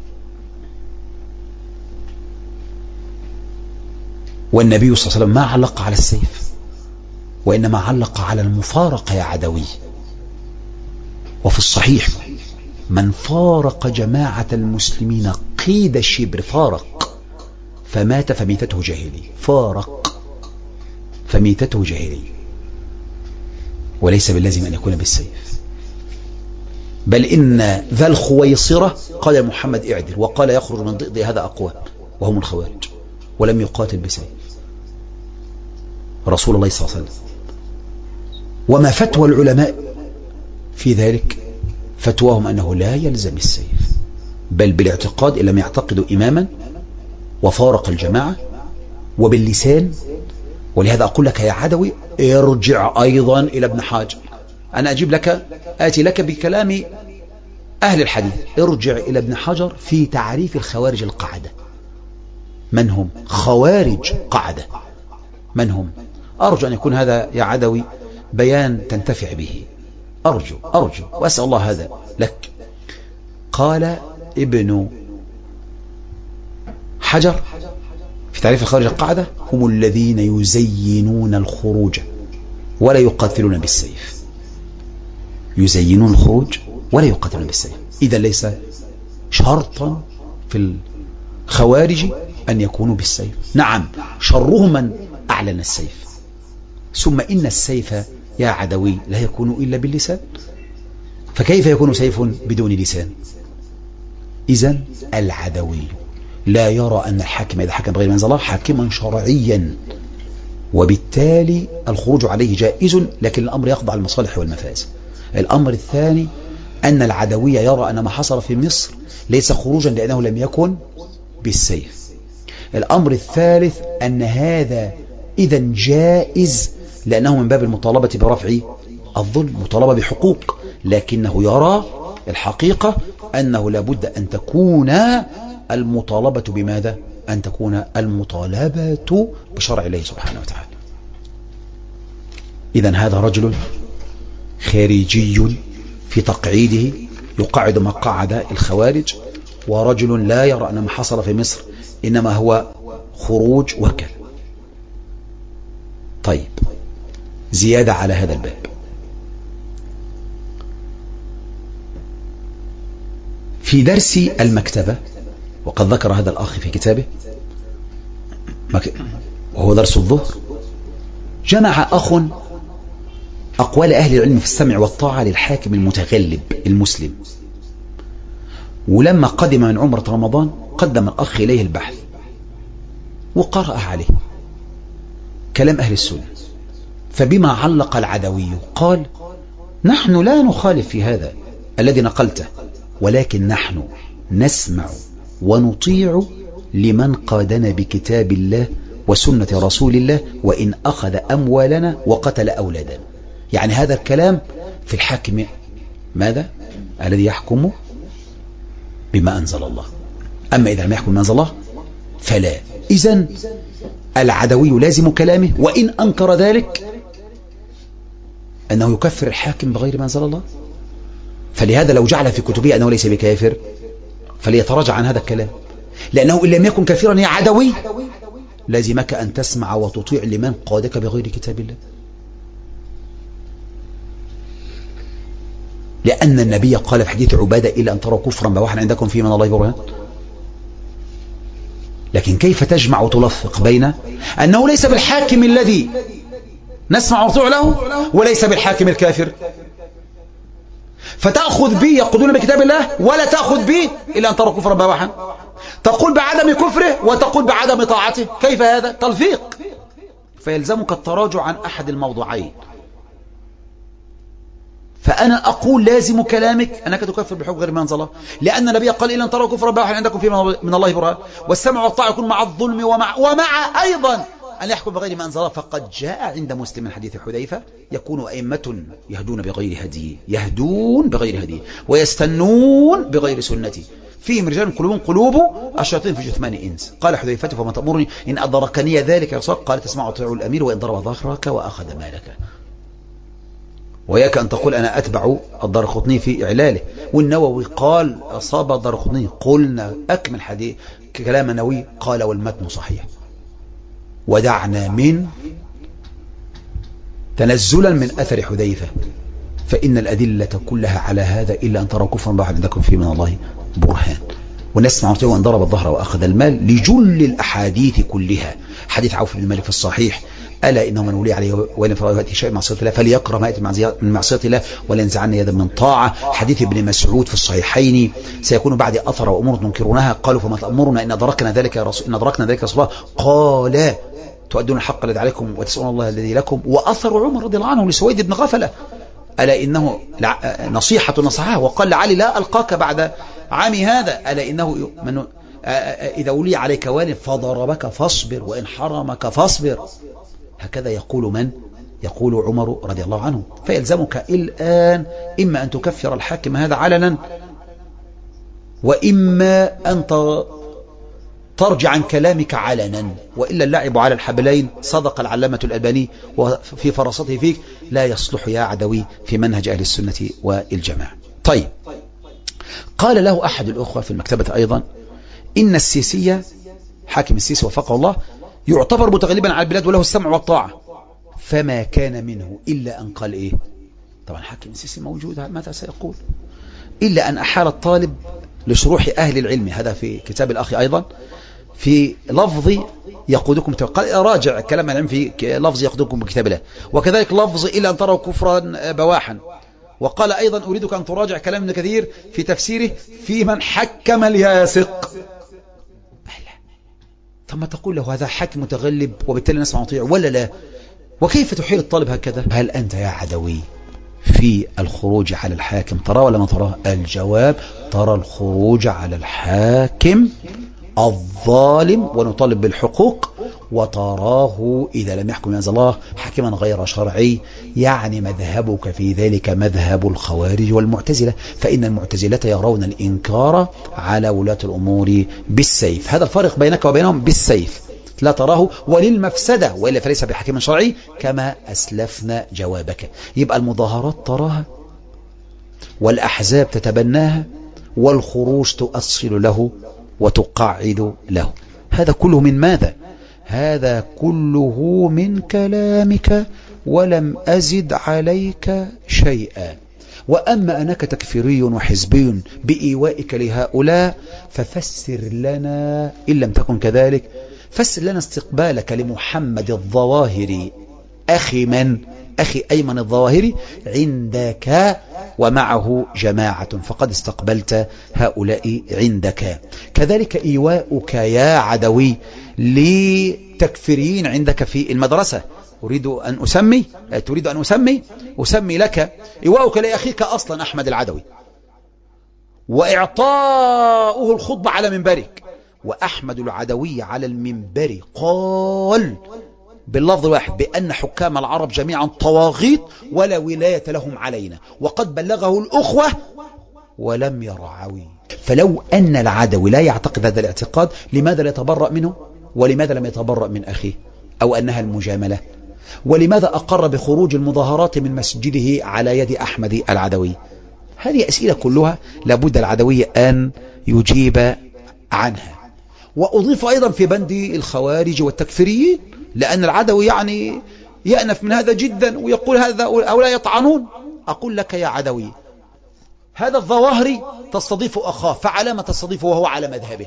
والنبي صلى الله عليه وسلم ما علق على السيف، وإنما علق على المفارقة يا عدوي. وفي الصحيح: من فارق جماعة المسلمين قيد الشبر، فارق، فمات فميتته جاهلي. فارق فميتته جاهلي، وليس باللازم أن يكون بالسيف. بل إن ذا الخويصرة قال محمد: اعدل، وقال: يخرج من ضئض هذا أقوى، وهم الخوارج، ولم يقاتل بسيف رسول الله صلى الله عليه وسلم. وما فتوى العلماء في ذلك؟ فتواهم أنه لا يلزم السيف، بل بالاعتقاد إن لم يعتقدوا إماما وفارق الجماعة، وباللسان. ولهذا أقول لك يا عدوي: ارجع أيضا إلى ابن حجر. أنا أجيب لك، آتي لك بكلام أهل الحديث. ارجع إلى ابن حجر في تعريف الخوارج القعدة. من هم خوارج قعدة؟ من هم؟ أرجو أن يكون هذا يا عدوي بيان تنتفع به، أرجو أرجو وأسأل الله هذا لك. قال ابن حجر في تعريف الخوارج القعدة: هم الذين يزينون الخروج ولا يقاتلون بالسيف. يزينون الخروج ولا يقاتلون بالسيف. إذا ليس شرطا في الخوارج أن يكونوا بالسيف. نعم، شرهم من أعلن السيف. ثم إن السيف يا عدوي لا يكون إلا باللسان، فكيف يكون سيف بدون لسان؟ إذن العدوي لا يرى أن الحاكم إذا حكم بغير ما أنزل الله حاكما شرعيا، وبالتالي الخروج عليه جائز، لكن الأمر يخضع المصالح والمفاسد. الأمر الثاني أن العدوي يرى أن ما حصل في مصر ليس خروجا لأنه لم يكن بالسيف. الأمر الثالث أن هذا إذن جائز لأنه من باب المطالبة برفع الظلم، مطالبة بحقوق، لكنه يرى الحقيقة أنه لابد أن تكون المطالبة بماذا؟ أن تكون المطالبة بشرع الله سبحانه وتعالى. إذن هذا رجل خارجي في تقعيده يقعد ما قعد الخوارج، ورجل لا يرى أن ما حصل في مصر إنما هو خروج وكذا. طيب، زيادة على هذا الباب، في درس المكتبة، وقد ذكر هذا الأخ في كتابه وهو درس الظهر، جمع أخ أقوال أهل العلم في السمع والطاعة للحاكم المتغلب المسلم. ولما قدم من عمرة رمضان قدم الأخ إليه البحث، وقرأ عليه كلام أهل السنة. فبما علق العدوي قال نحن لا نخالف في هذا الذي نقلته، ولكن نحن نسمع ونطيع لمن قادنا بكتاب الله وسنة رسول الله وإن أخذ أموالنا وقتل أولادنا. يعني هذا الكلام في الحاكم ماذا؟ الذي يحكم بما أنزل الله. أما إذا لم يحكم بما أنزل الله فلا. إذن العدوي لازم كلامه، وإن أنكر ذلك أنه يكفر الحاكم بغير ما أنزل الله. فلهذا لو جعل في كتبه أنه ليس بكافر فليتراجع عن هذا الكلام، لأنه إن لم يكن كافرا يا عدوي لازمك أن تسمع وتطيع لمن قادك بغير كتاب الله. لأن النبي قال في حديث عبادة إلا أن تروا كفرا بواحا عندكم فيه من الله برهان. لكن كيف تجمع وتلفق بين أنه ليس بالحاكم الذي نسمع ونطيع له وليس بالحاكم الكافر، فتأخذ به يقودون بكتاب الله ولا تأخذ به إلا أن تروا كفرا بواحا، تقول بعدم كفره وتقول بعدم طاعته. كيف هذا؟ تلفيق. فيلزمك التراجع عن أحد الموضوعين. فأنا أقول لازم كلامك أنك تكفر بحكم غير ما أنزل الله، لأن النبي قال إلا أن تروا كفرا بواحا عندكم فيه من الله برهان، والسمع والطاعة يكون مع الظلم ومع, ومع أيضا أن يحكم بغير ما أنزل الله. فقد جاء عند مسلم من حديث حذيفة يكون أئمة يهدون بغير هدي يهدون بغير هدي ويستنون بغير سنتي فيهم رجال قلوب قلوب الشياطين في جثمان إنس. قال حذيفة فما تأمرني إن أدركني ذلك يا رسول الله؟ قال تسمع وتطيع الأمير وإن ضرب ظهرك وأخذ مالك. وياك أن تقول أنا أتبع الدارقطني في إعلاله، والنووي قال أصاب الدارقطني. قلنا أكمل حديث كلام النووي قال والمتن صحيح. ودعنا من تنزلا من أثر حذيفة، فإن الأدلة كلها على هذا إلا أن تروا كفرا بواحا عندكم فيه من الله برهان. ونسمع ونطيع وأن ضرب الظهر وأخذ المال لجل الأحاديث كلها. حديث عوف بن مالك في الصحيح ألا إنه من ولي عليه وإن فرأى شيء من معصية الله فليقرأ ما يأتي من معصية الله ولا ينزعن يدا من طاعة. حديث ابن مسعود في الصحيحين سيكون بعد أثر وأمور تنكرونها قالوا فما تأمرنا إن أدركنا ذلك يا رسول إن أدركنا ذلك يا رسول الله؟ قال تؤدون الحق الذي عليكم وتسألون الله الذي لكم. وأثر عمر رضي الله عنه لسويد بن غفلة ألا إنه نصيحة نصحها وقال لعلي لا ألقاك بعد عامي هذا ألا إنه من إذا ولي عليك وال فضربك فاصبر وإن حرمك فاصبر. هكذا يقول من؟ يقول عمر رضي الله عنه. فيلزمك الآن إما أن تكفر الحاكم هذا علنا، وإما أن ترجع عن كلامك علنا، وإلا اللعب على الحبلين. صدق العلامة الألباني وفي فرصته فيك لا يصلح يا عدوي في منهج أهل السنة والجماعة. طيب، قال له أحد الأخوة في المكتبة أيضا إن السيسية حاكم السيسي وفقه الله يعتبر متغلبا على البلاد وله السمع والطاعة، فما كان منه إلا أن قال إيه؟ طبعا حاكم السيسي موجود، ماذا سيقول؟ إلا أن أحال الطالب لشروح أهل العلم. هذا في كتاب الأخ أيضا في لفظ يقودكم، قال راجع كلام العلم في لفظ يقودكم بكتاب الله، وكذلك لفظ إلا أن تروا كفرا بواحا. وقال أيضا أريدك أن تراجع كلام ابن كثير في تفسيره في من حكم الياسق. ثم تقول له هذا حاكم متغلب وبالتالي نسمع ونطيع ولا لا؟ وكيف تحيل الطالب هكذا؟ هل أنت يا عدوي في الخروج على الحاكم ترى ولا ما تراه؟ الجواب ترى الخروج على الحاكم الظالم ونطالب بالحقوق، وتراه إذا لم يحكم ينزل الله حاكما غير شرعي. يعني مذهبك في ذلك مذهب الخوارج والمعتزلة، فإن المعتزلة يرون الإنكار على ولاة الأمور بالسيف. هذا الفرق بينك وبينهم بالسيف، لا تراه وللمفسدة، وإلا فليس بحكم شرعي كما أسلفنا جوابك. يبقى المظاهرات تراها والأحزاب تتبناها والخروج تؤصل له وتقعد له. هذا كله من ماذا؟ هذا كله من كلامك ولم أزد عليك شيئا. وأما أنك تكفيري وحزبي بإيوائك لهؤلاء ففسر لنا إن لم تكن كذلك، فسر لنا استقبالك لمحمد الظواهري أخي من؟ أخي أيمن الظواهري عندك ومعه جماعة فقد استقبلت هؤلاء عندك. كذلك إيواؤك يا عدوي لتكفيرين عندك في المدرسة. أريد أن أسمي تريد أن أسمي أسمي لك إيواؤك لأخيك أصلا أحمد العدوي، وإعطاؤه الخطبة على منبرك. وأحمد العدوي على المنبر قال باللفظ الواحد بأن حكام العرب جميعا طواغيت ولا ولاية لهم علينا، وقد بلغه الأخوة ولم يرعوي. فلو أن العدوي لا يعتقد هذا الاعتقاد، لماذا لا يتبرأ منه؟ ولماذا لم يتبرأ من أخيه؟ أو أنها المجاملة؟ ولماذا أقر بخروج المظاهرات من مسجده على يد أحمد العدوي؟ هذه أسئلة كلها لابد العدوي أن يجيب عنها. وأضيف أيضا في بند الخوارج والتكفيريين، لأن العدوي يعني يأنف من هذا جدا ويقول هذا هؤلاء يطعنون. أقول لك يا عدوي، هذا الظواهري تستضيف أخاه، فعلى ما تستضيفه وهو على مذهبه.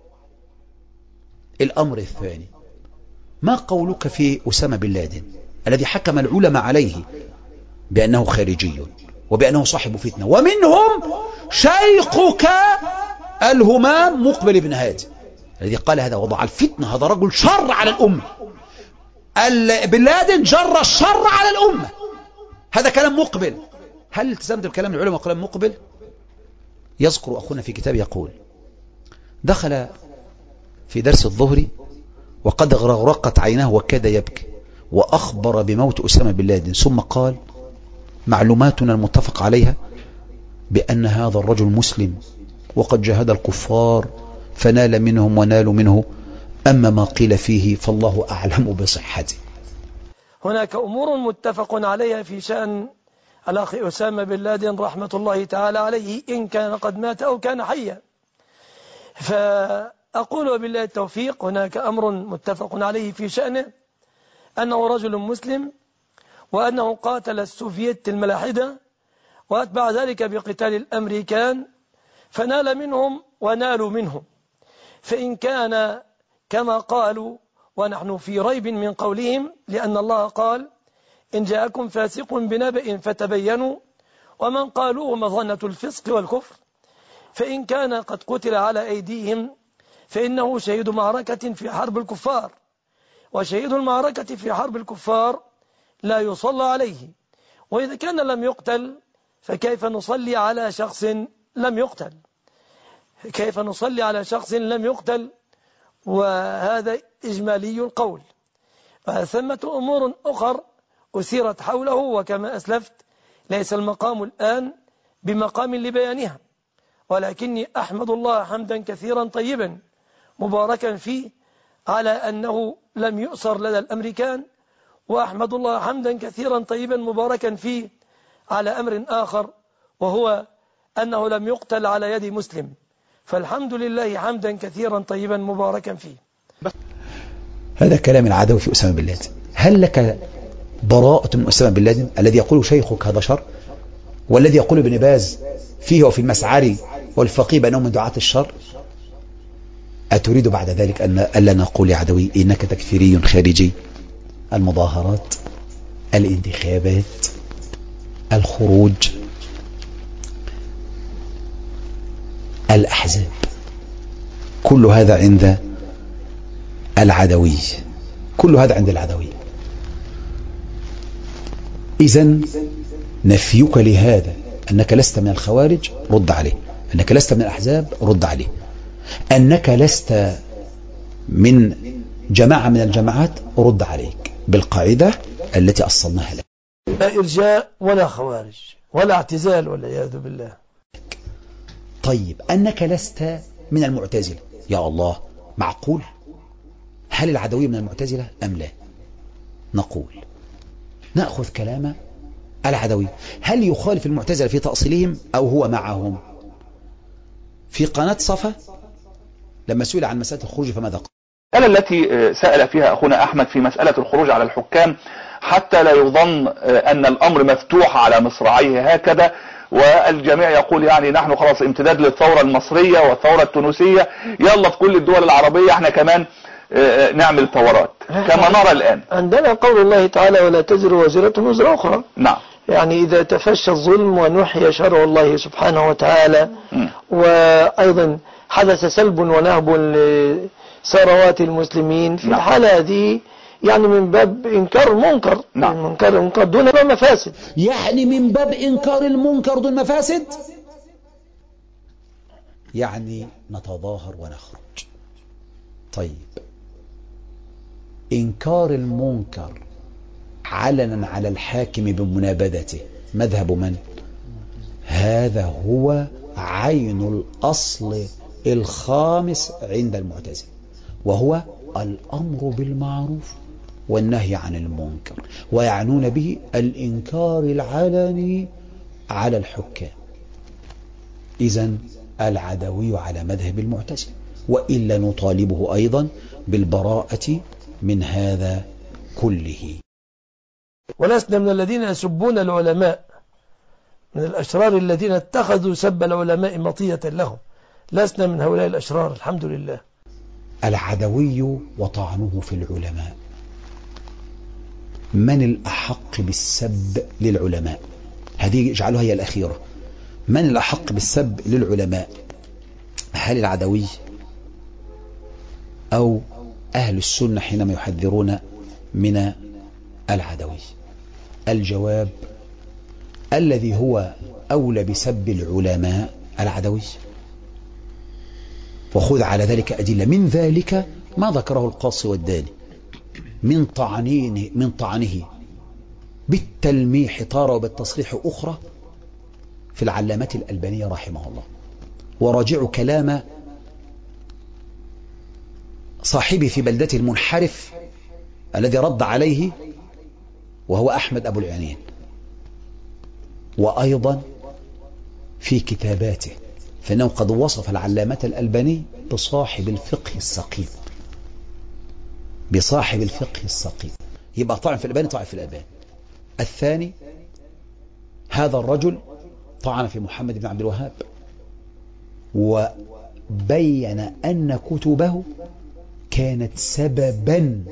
الأمر الثاني، ما قولك في أسامة بن لادن الذي حكم العلماء عليه بأنه خارجي وبأنه صاحب فتنة، ومنهم شيخك الهمام مقبل بن هادي الذي قال هذا وضع الفتنة، هذا رجل شر على الأمة. بن لادن جر الشر على الأمة، هذا كلام مقبل. هل التزمت بكلام العلماء وكلام مقبل؟ يذكر أخونا في كتاب يقول دخل في درس الظهر وقد غرقت عيناه وكاد يبكي، وأخبر بموت أسامة بن لادن، ثم قال معلوماتنا المتفق عليها بأن هذا الرجل مسلم وقد جاهد الكفار فنال منهم ونالوا منه، أما ما قيل فيه فالله أعلم بصحته. هناك أمور متفق عليها في شأن الأخ أسامة بن لادن رحمة الله تعالى عليه، إن كان قد مات أو كان حيا. فأقول وبالله التوفيق، هناك أمر متفق عليه في شأنه أنه رجل مسلم، وأنه قاتل السوفيت الملاحدة وأتبع ذلك بقتال الأمريكان فنال منهم ونالوا منهم. فإن كان كما قالوا ونحن في ريب من قولهم، لأن الله قال إن جاءكم فاسق بنبأ فتبينوا، ومن قالوا مظنة الفسق والكفر، فإن كان قد قتل على أيديهم فإنه شهيد معركة في حرب الكفار، وشهيد المعركة في حرب الكفار لا يصلى عليه. وإذا كان لم يقتل فكيف نصلي على شخص لم يقتل؟ كيف نصلي على شخص لم يقتل؟ وهذا إجمالي القول. فثمة أمور أخر أثيرت حوله، وكما أسلفت ليس المقام الآن بمقام لبيانها، ولكني أحمد الله حمدا كثيرا طيبا مباركا فيه على أنه لم يؤسر لدى الأمريكان، وأحمد الله حمدا كثيرا طيبا مباركا فيه على أمر آخر، وهو أنه لم يقتل على يد مسلم. فالحمد لله حمدا كثيرا طيبا مباركا فيه. هذا كلام العدوي في أسامة بن لادن. هل لك براءة من أسامة بن لادن الذي يقول شيخك هذا شر، والذي يقول ابن باز فيه وفي المسعري والفقيه بأنه من دعاة الشر؟ أتريد بعد ذلك أن ألا نقول يا عدوي إنك تكفيري خارجي؟ المظاهرات، الانتخابات، الخروج، الأحزاب، كل هذا عند العدوي، كل هذا عند العدوي. إذن نفيك لهذا أنك لست من الخوارج رد عليه، أنك لست من الأحزاب رد عليه، أنك لست من جماعة من الجماعات رد عليك بالقاعدة التي أصلناها لك. لا إرجاء ولا خوارج ولا اعتزال والعياذ بالله. طيب أنك لست من المعتزلة، يا الله، معقول؟ هل العدوي من المعتزلة أم لا؟ نقول نأخذ كلام العدوي. هل يخالف المعتزلة في تأصيلهم أو هو معهم؟ في قناة صفا لما سئل عن مسألة الخروج فماذا قال؟ المسألة التي سأل فيها أخونا أحمد في مسألة الخروج على الحكام، حتى لا يظن أن الأمر مفتوح على مصراعيه هكذا، والجميع يقول يعني نحن خلاص امتداد للثورة المصرية والثورة التونسية، يلا في كل الدول العربية احنا كمان نعمل ثورات كما نرى الآن. عندنا قول الله تعالى ولا تزر وزرة وزر أخرى. نعم. يعني إذا تفشى الظلم ونحي شرع الله سبحانه وتعالى، وأيضا حدث سلب ونهب لثروات المسلمين، في الحالة هذه يعني من باب إنكار المنكر، نعم. منكر المنكر دون مفاسد، يعني من باب إنكار المنكر دون مفاسد، يعني نتظاهر ونخرج. طيب إنكار المنكر علنا على الحاكم بمنابذته مذهب من؟ هذا هو عين الأصل الخامس عند المعتزلة، وهو الأمر بالمعروف والنهي عن المنكر، ويعنون به الإنكار العلني على الحكام. إذن العدوي على مذهب المعتزلة، وإلا نطالبه أيضا بالبراءة من هذا كله. ولسنا من الذين يسبون العلماء، من الأشرار الذين اتخذوا سب العلماء مطية لهم، لسنا من هؤلاء الأشرار الحمد لله. العدوي وطعنه في العلماء، من الأحق بالسب للعلماء؟ هذه اجعلها هي الأخيرة. من الأحق بالسب للعلماء؟ هل العدوي أو أهل السنة حينما يحذرون من العدوي؟ الجواب الذي هو أولى بسب العلماء العدوي، وخذ على ذلك أدلة، من ذلك ما ذكره القاصي والداني من طعنه من طعنه بالتلميح تارة وبالتصريح أخرى في العلامة الألبانية رحمه الله. وراجعوا كلام صاحبي في بلدته المنحرف الذي رد عليه وهو أحمد أبو العنين، وأيضا في كتاباته، فإنه قد وصف العلامة الألباني بصاحب الفقه السقيم، بصاحب الفقه السقيم. يبقى طعن في الألباني طعن في الألباني. الثاني هذا الرجل طعن في محمد بن عبد الوهاب، وبين أن كتبه كانت سببا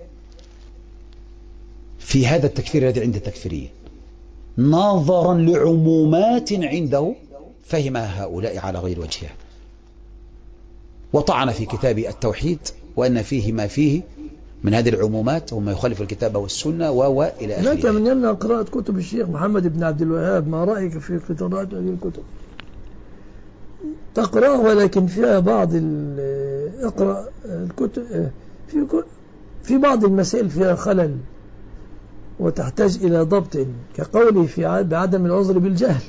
في هذا التكفير الذي عند التكفيرية، نظرا لعمومات عنده فهمها هؤلاء على غير وجهها. وطعن في كتاب التوحيد وأن فيه ما فيه من هذه العمومات وما يخالف الكتاب والسنة وإلى آخره. لك من يمنع قراءة كتب الشيخ محمد بن عبد الوهاب؟ ما رأيك في قراءة هذه الكتب؟ تقرأ ولكن فيها بعض اقرأ الكتب في في بعض المسائل فيها خلل وتحتاج إلى ضبط، كقوله في بعدم العذر بالجهل،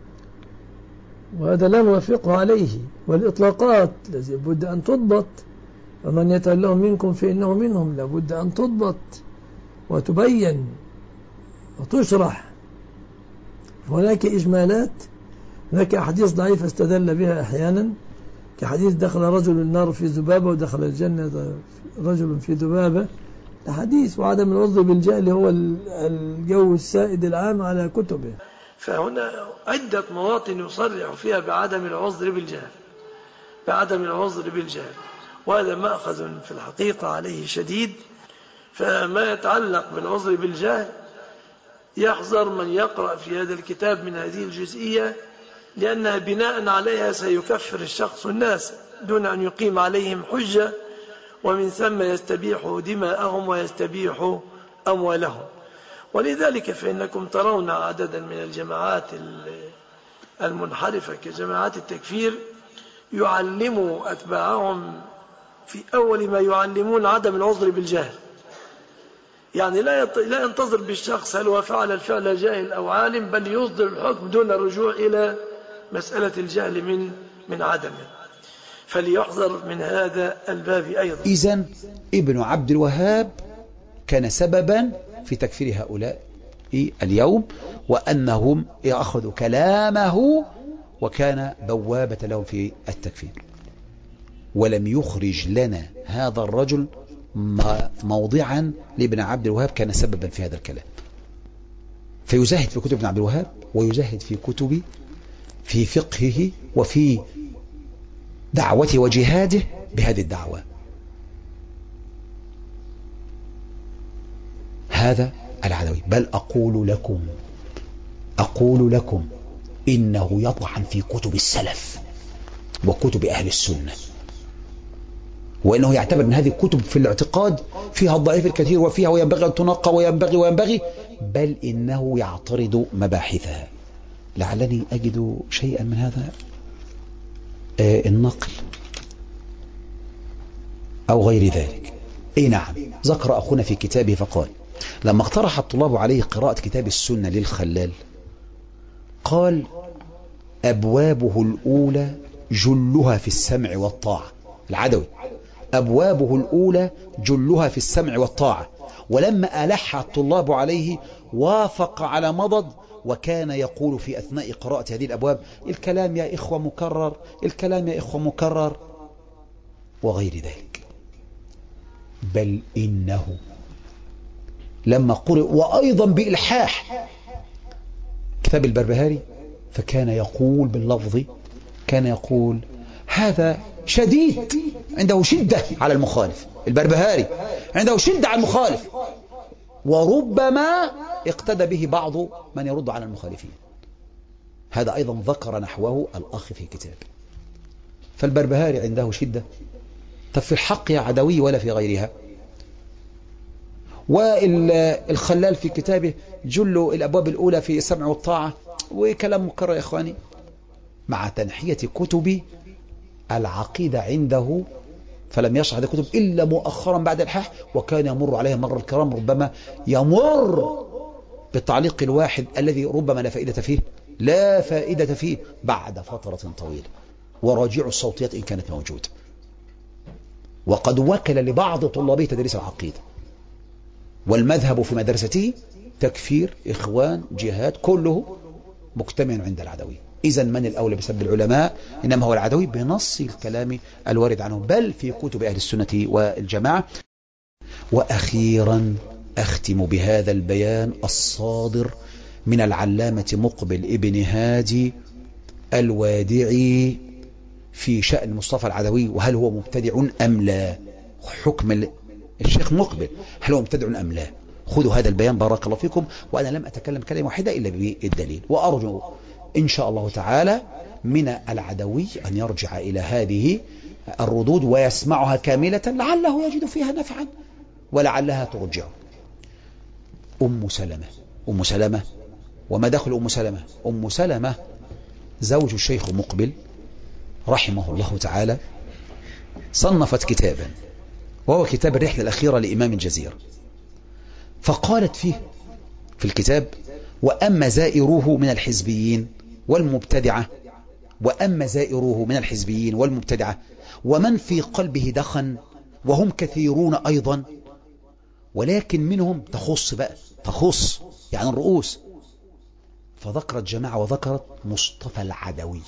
وهذا لا نوافقه عليه. والإطلاقات لابد أن تضبط، ومن يتولهم منكم فإنه منهم، لابد أن تضبط وتبين وتشرح. هناك إجمالات، هناك أحاديث ضعيفة استدل بها أحيانا، كحديث دخل رجل النار في ذبابة ودخل الجنة رجل في ذبابة، الحديث. وعدم العذر بالجهل هو الجو السائد العام على كتبه. فهنا عدة مواطن يصرح فيها بعدم العذر بالجهل، بعدم العذر بالجهل، وهذا مأخذ في الحقيقة عليه شديد. فما يتعلق بالعذر بالجهل يحذر من يقرأ في هذا الكتاب من هذه الجزئية، لأنها بناء عليها سيكفر الشخص الناس دون أن يقيم عليهم حجة، ومن ثم يستبيح دماءهم ويستبيح أموالهم. ولذلك فإنكم ترون عددا من الجماعات المنحرفة كجماعات التكفير يعلموا أتباعهم في أول ما يعلمون عدم العذر بالجهل، يعني لا لا ينتظر بالشخص هل هو فعل الفعل جاهل أو عالم، بل يصدر الحكم دون الرجوع إلى مسألة الجهل من من عدمه. فليحذر من هذا الباب أيضا. إذن ابن عبد الوهاب كان سببا في تكفير هؤلاء اليوم، وأنهم أخذوا كلامه وكان بوابة لهم في التكفير. ولم يخرج لنا هذا الرجل موضعا لابن عبد الوهاب كان سببا في هذا الكلام. فيزاهد في كتب ابن عبد الوهاب، ويزاهد في كتب في فقهه وفي دعوته وجهاده بهذه الدعوة. هذا العدوي. بل أقول لكم أقول لكم إنه يطعن في كتب السلف وكتب أهل السنة، وإنه يعتبر أن هذه الكتب في الاعتقاد فيها الضعيف الكثير وفيها وينبغي أن تنقى وينبغي وينبغي بل إنه يعترض مباحثها. لعلني أجد شيئا من هذا آه النقل أو غير ذلك. إيه نعم، ذكر أخونا في كتابه فقال لما اقترح الطلاب عليه قراءة كتاب السنة للخلال قال أبوابه الأولى جلها في السمع والطاعة. العدوي أبوابه الأولى جلها في السمع والطاعة، ولما ألح الطلاب عليه وافق على مضض، وكان يقول في أثناء قراءة هذه الأبواب الكلام يا إخوة مكرر، الكلام يا إخوة مكرر وغير ذلك. بل إنه لما قرئ وأيضا بإلحاح كتاب البربهاري فكان يقول باللفظ، كان يقول هذا شديد، عنده شدة على المخالف. البربهاري عنده شدة على المخالف، وربما اقتدى به بعض من يرد على المخالفين. هذا أيضا ذكر نحوه الأخ في كتاب. فالبربهاري عنده شدة، طب في الحق يا عدوي ولا في غيرها؟ والخلال في كتابه جل الأبواب الأولى في السمع والطاعة، وكلام مكرر يا إخواني، مع تنحية كتب العقيدة عنده، فلم يشرح هذه الكتب إلا مؤخرا بعد الحاح، وكان يمر عليها مر الكرام، ربما يمر بالتعليق الواحد الذي ربما لا فائدة فيه لا فائدة فيه بعد فترة طويلة، وراجعوا الصوتيات إن كانت موجودة. وقد وكل لبعض طلابه تدريس العقيدة، والمذهب في مدرسته تكفير إخوان جهاد كله مجتمع عند العدوي. إذن من الأولى بسب العلماء؟ إنما هو العدوي بنص الكلام الوارد عنه، بل في كتب أهل السنة والجماعة. وأخيرا أختم بهذا البيان الصادر من العلامة مقبل ابن هادي الوادعي في شأن مصطفى العدوي، وهل هو مبتدع أم لا؟ حكم الشيخ مقبل هل هو مبتدع أم لا؟ خذوا هذا البيان بارك الله فيكم، وأنا لم أتكلم كلمة واحدة إلا بالدليل، وأرجو إن شاء الله تعالى من العدوي أن يرجع إلى هذه الردود ويسمعها كاملة، لعله يجد فيها نفعا ولعلها ترجعه. أم سلمة أم سلمة وما دخل أم سلمة؟ أم سلمة زوج الشيخ مقبل رحمه الله تعالى صنفت كتابا، وهو كتاب الرحلة الأخيرة لإمام الجزيرة، فقالت فيه في الكتاب: وأما زائروه من الحزبيين والمبتدعة وأما زائروه من الحزبيين والمبتدعة ومن في قلبه دخن، وهم كثيرون أيضا، ولكن منهم تخص بقى تخص يعني الرؤوس، فذكرت جماعة وذكرت مصطفى العدوي.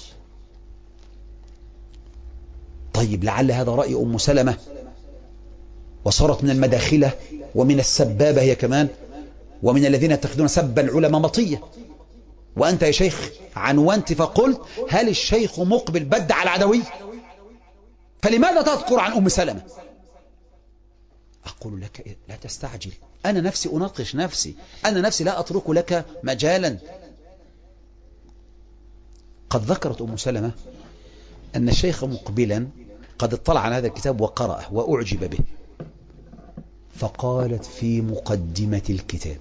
طيب لعل هذا رأي أم سلمة، وصارت من المداخلة ومن السبابة هي كمان، ومن الذين يتخذون سب العلماء مطية. وأنت يا شيخ عنونت فقلت: هل الشيخ مقبل بدع العدوي؟ فلماذا تذكر عن أم سلمة؟ أقول لك لا تستعجل، أنا نفسي أناقش نفسي، أنا نفسي لا أترك لك مجالا. قد ذكرت أم سلمة أن الشيخ مقبلا قد اطلع على هذا الكتاب وقرأه وأعجب به، فقالت في مقدمة الكتاب: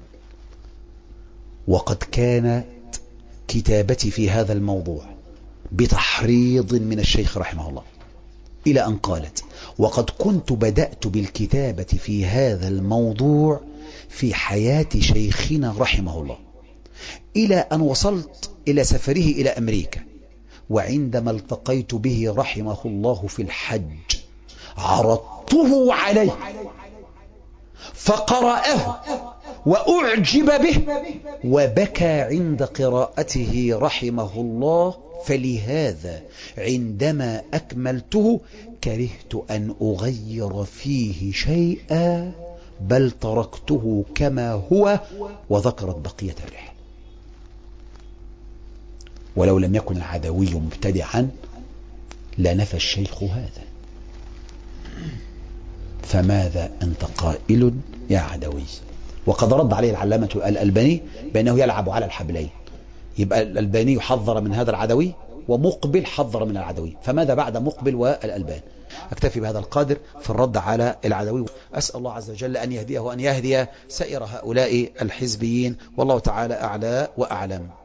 وقد كانت كتابتي في هذا الموضوع بتحريض من الشيخ رحمه الله، إلى أن قالت: وقد كنت بدأت بالكتابة في هذا الموضوع في حياة شيخنا رحمه الله، إلى أن وصلت إلى سفره إلى أمريكا، وعندما التقيت به رحمه الله في الحج عرضته عليه فقرأه وأعجب به وبكى عند قراءته رحمه الله، فلهذا عندما أكملته كرهت أن أغير فيه شيئا بل تركته كما هو، وذكرت بقية الرحلة. ولو لم يكن العدوي مبتدعا لنفى الشيخ هذا، فماذا أنت قائل يا عدوي؟ وقد رد عليه العلامة الألباني بأنه يلعب على الحبلين، يبقى الألباني حذر من هذا العدوي، ومقبل حذر من العدوي، فماذا بعد مقبل والألبان؟ أكتفي بهذا القدر في الرد على العدوي. أسأل الله عز وجل أن يهديه وأن يهدي سائر هؤلاء الحزبيين، والله تعالى أعلى وأعلم.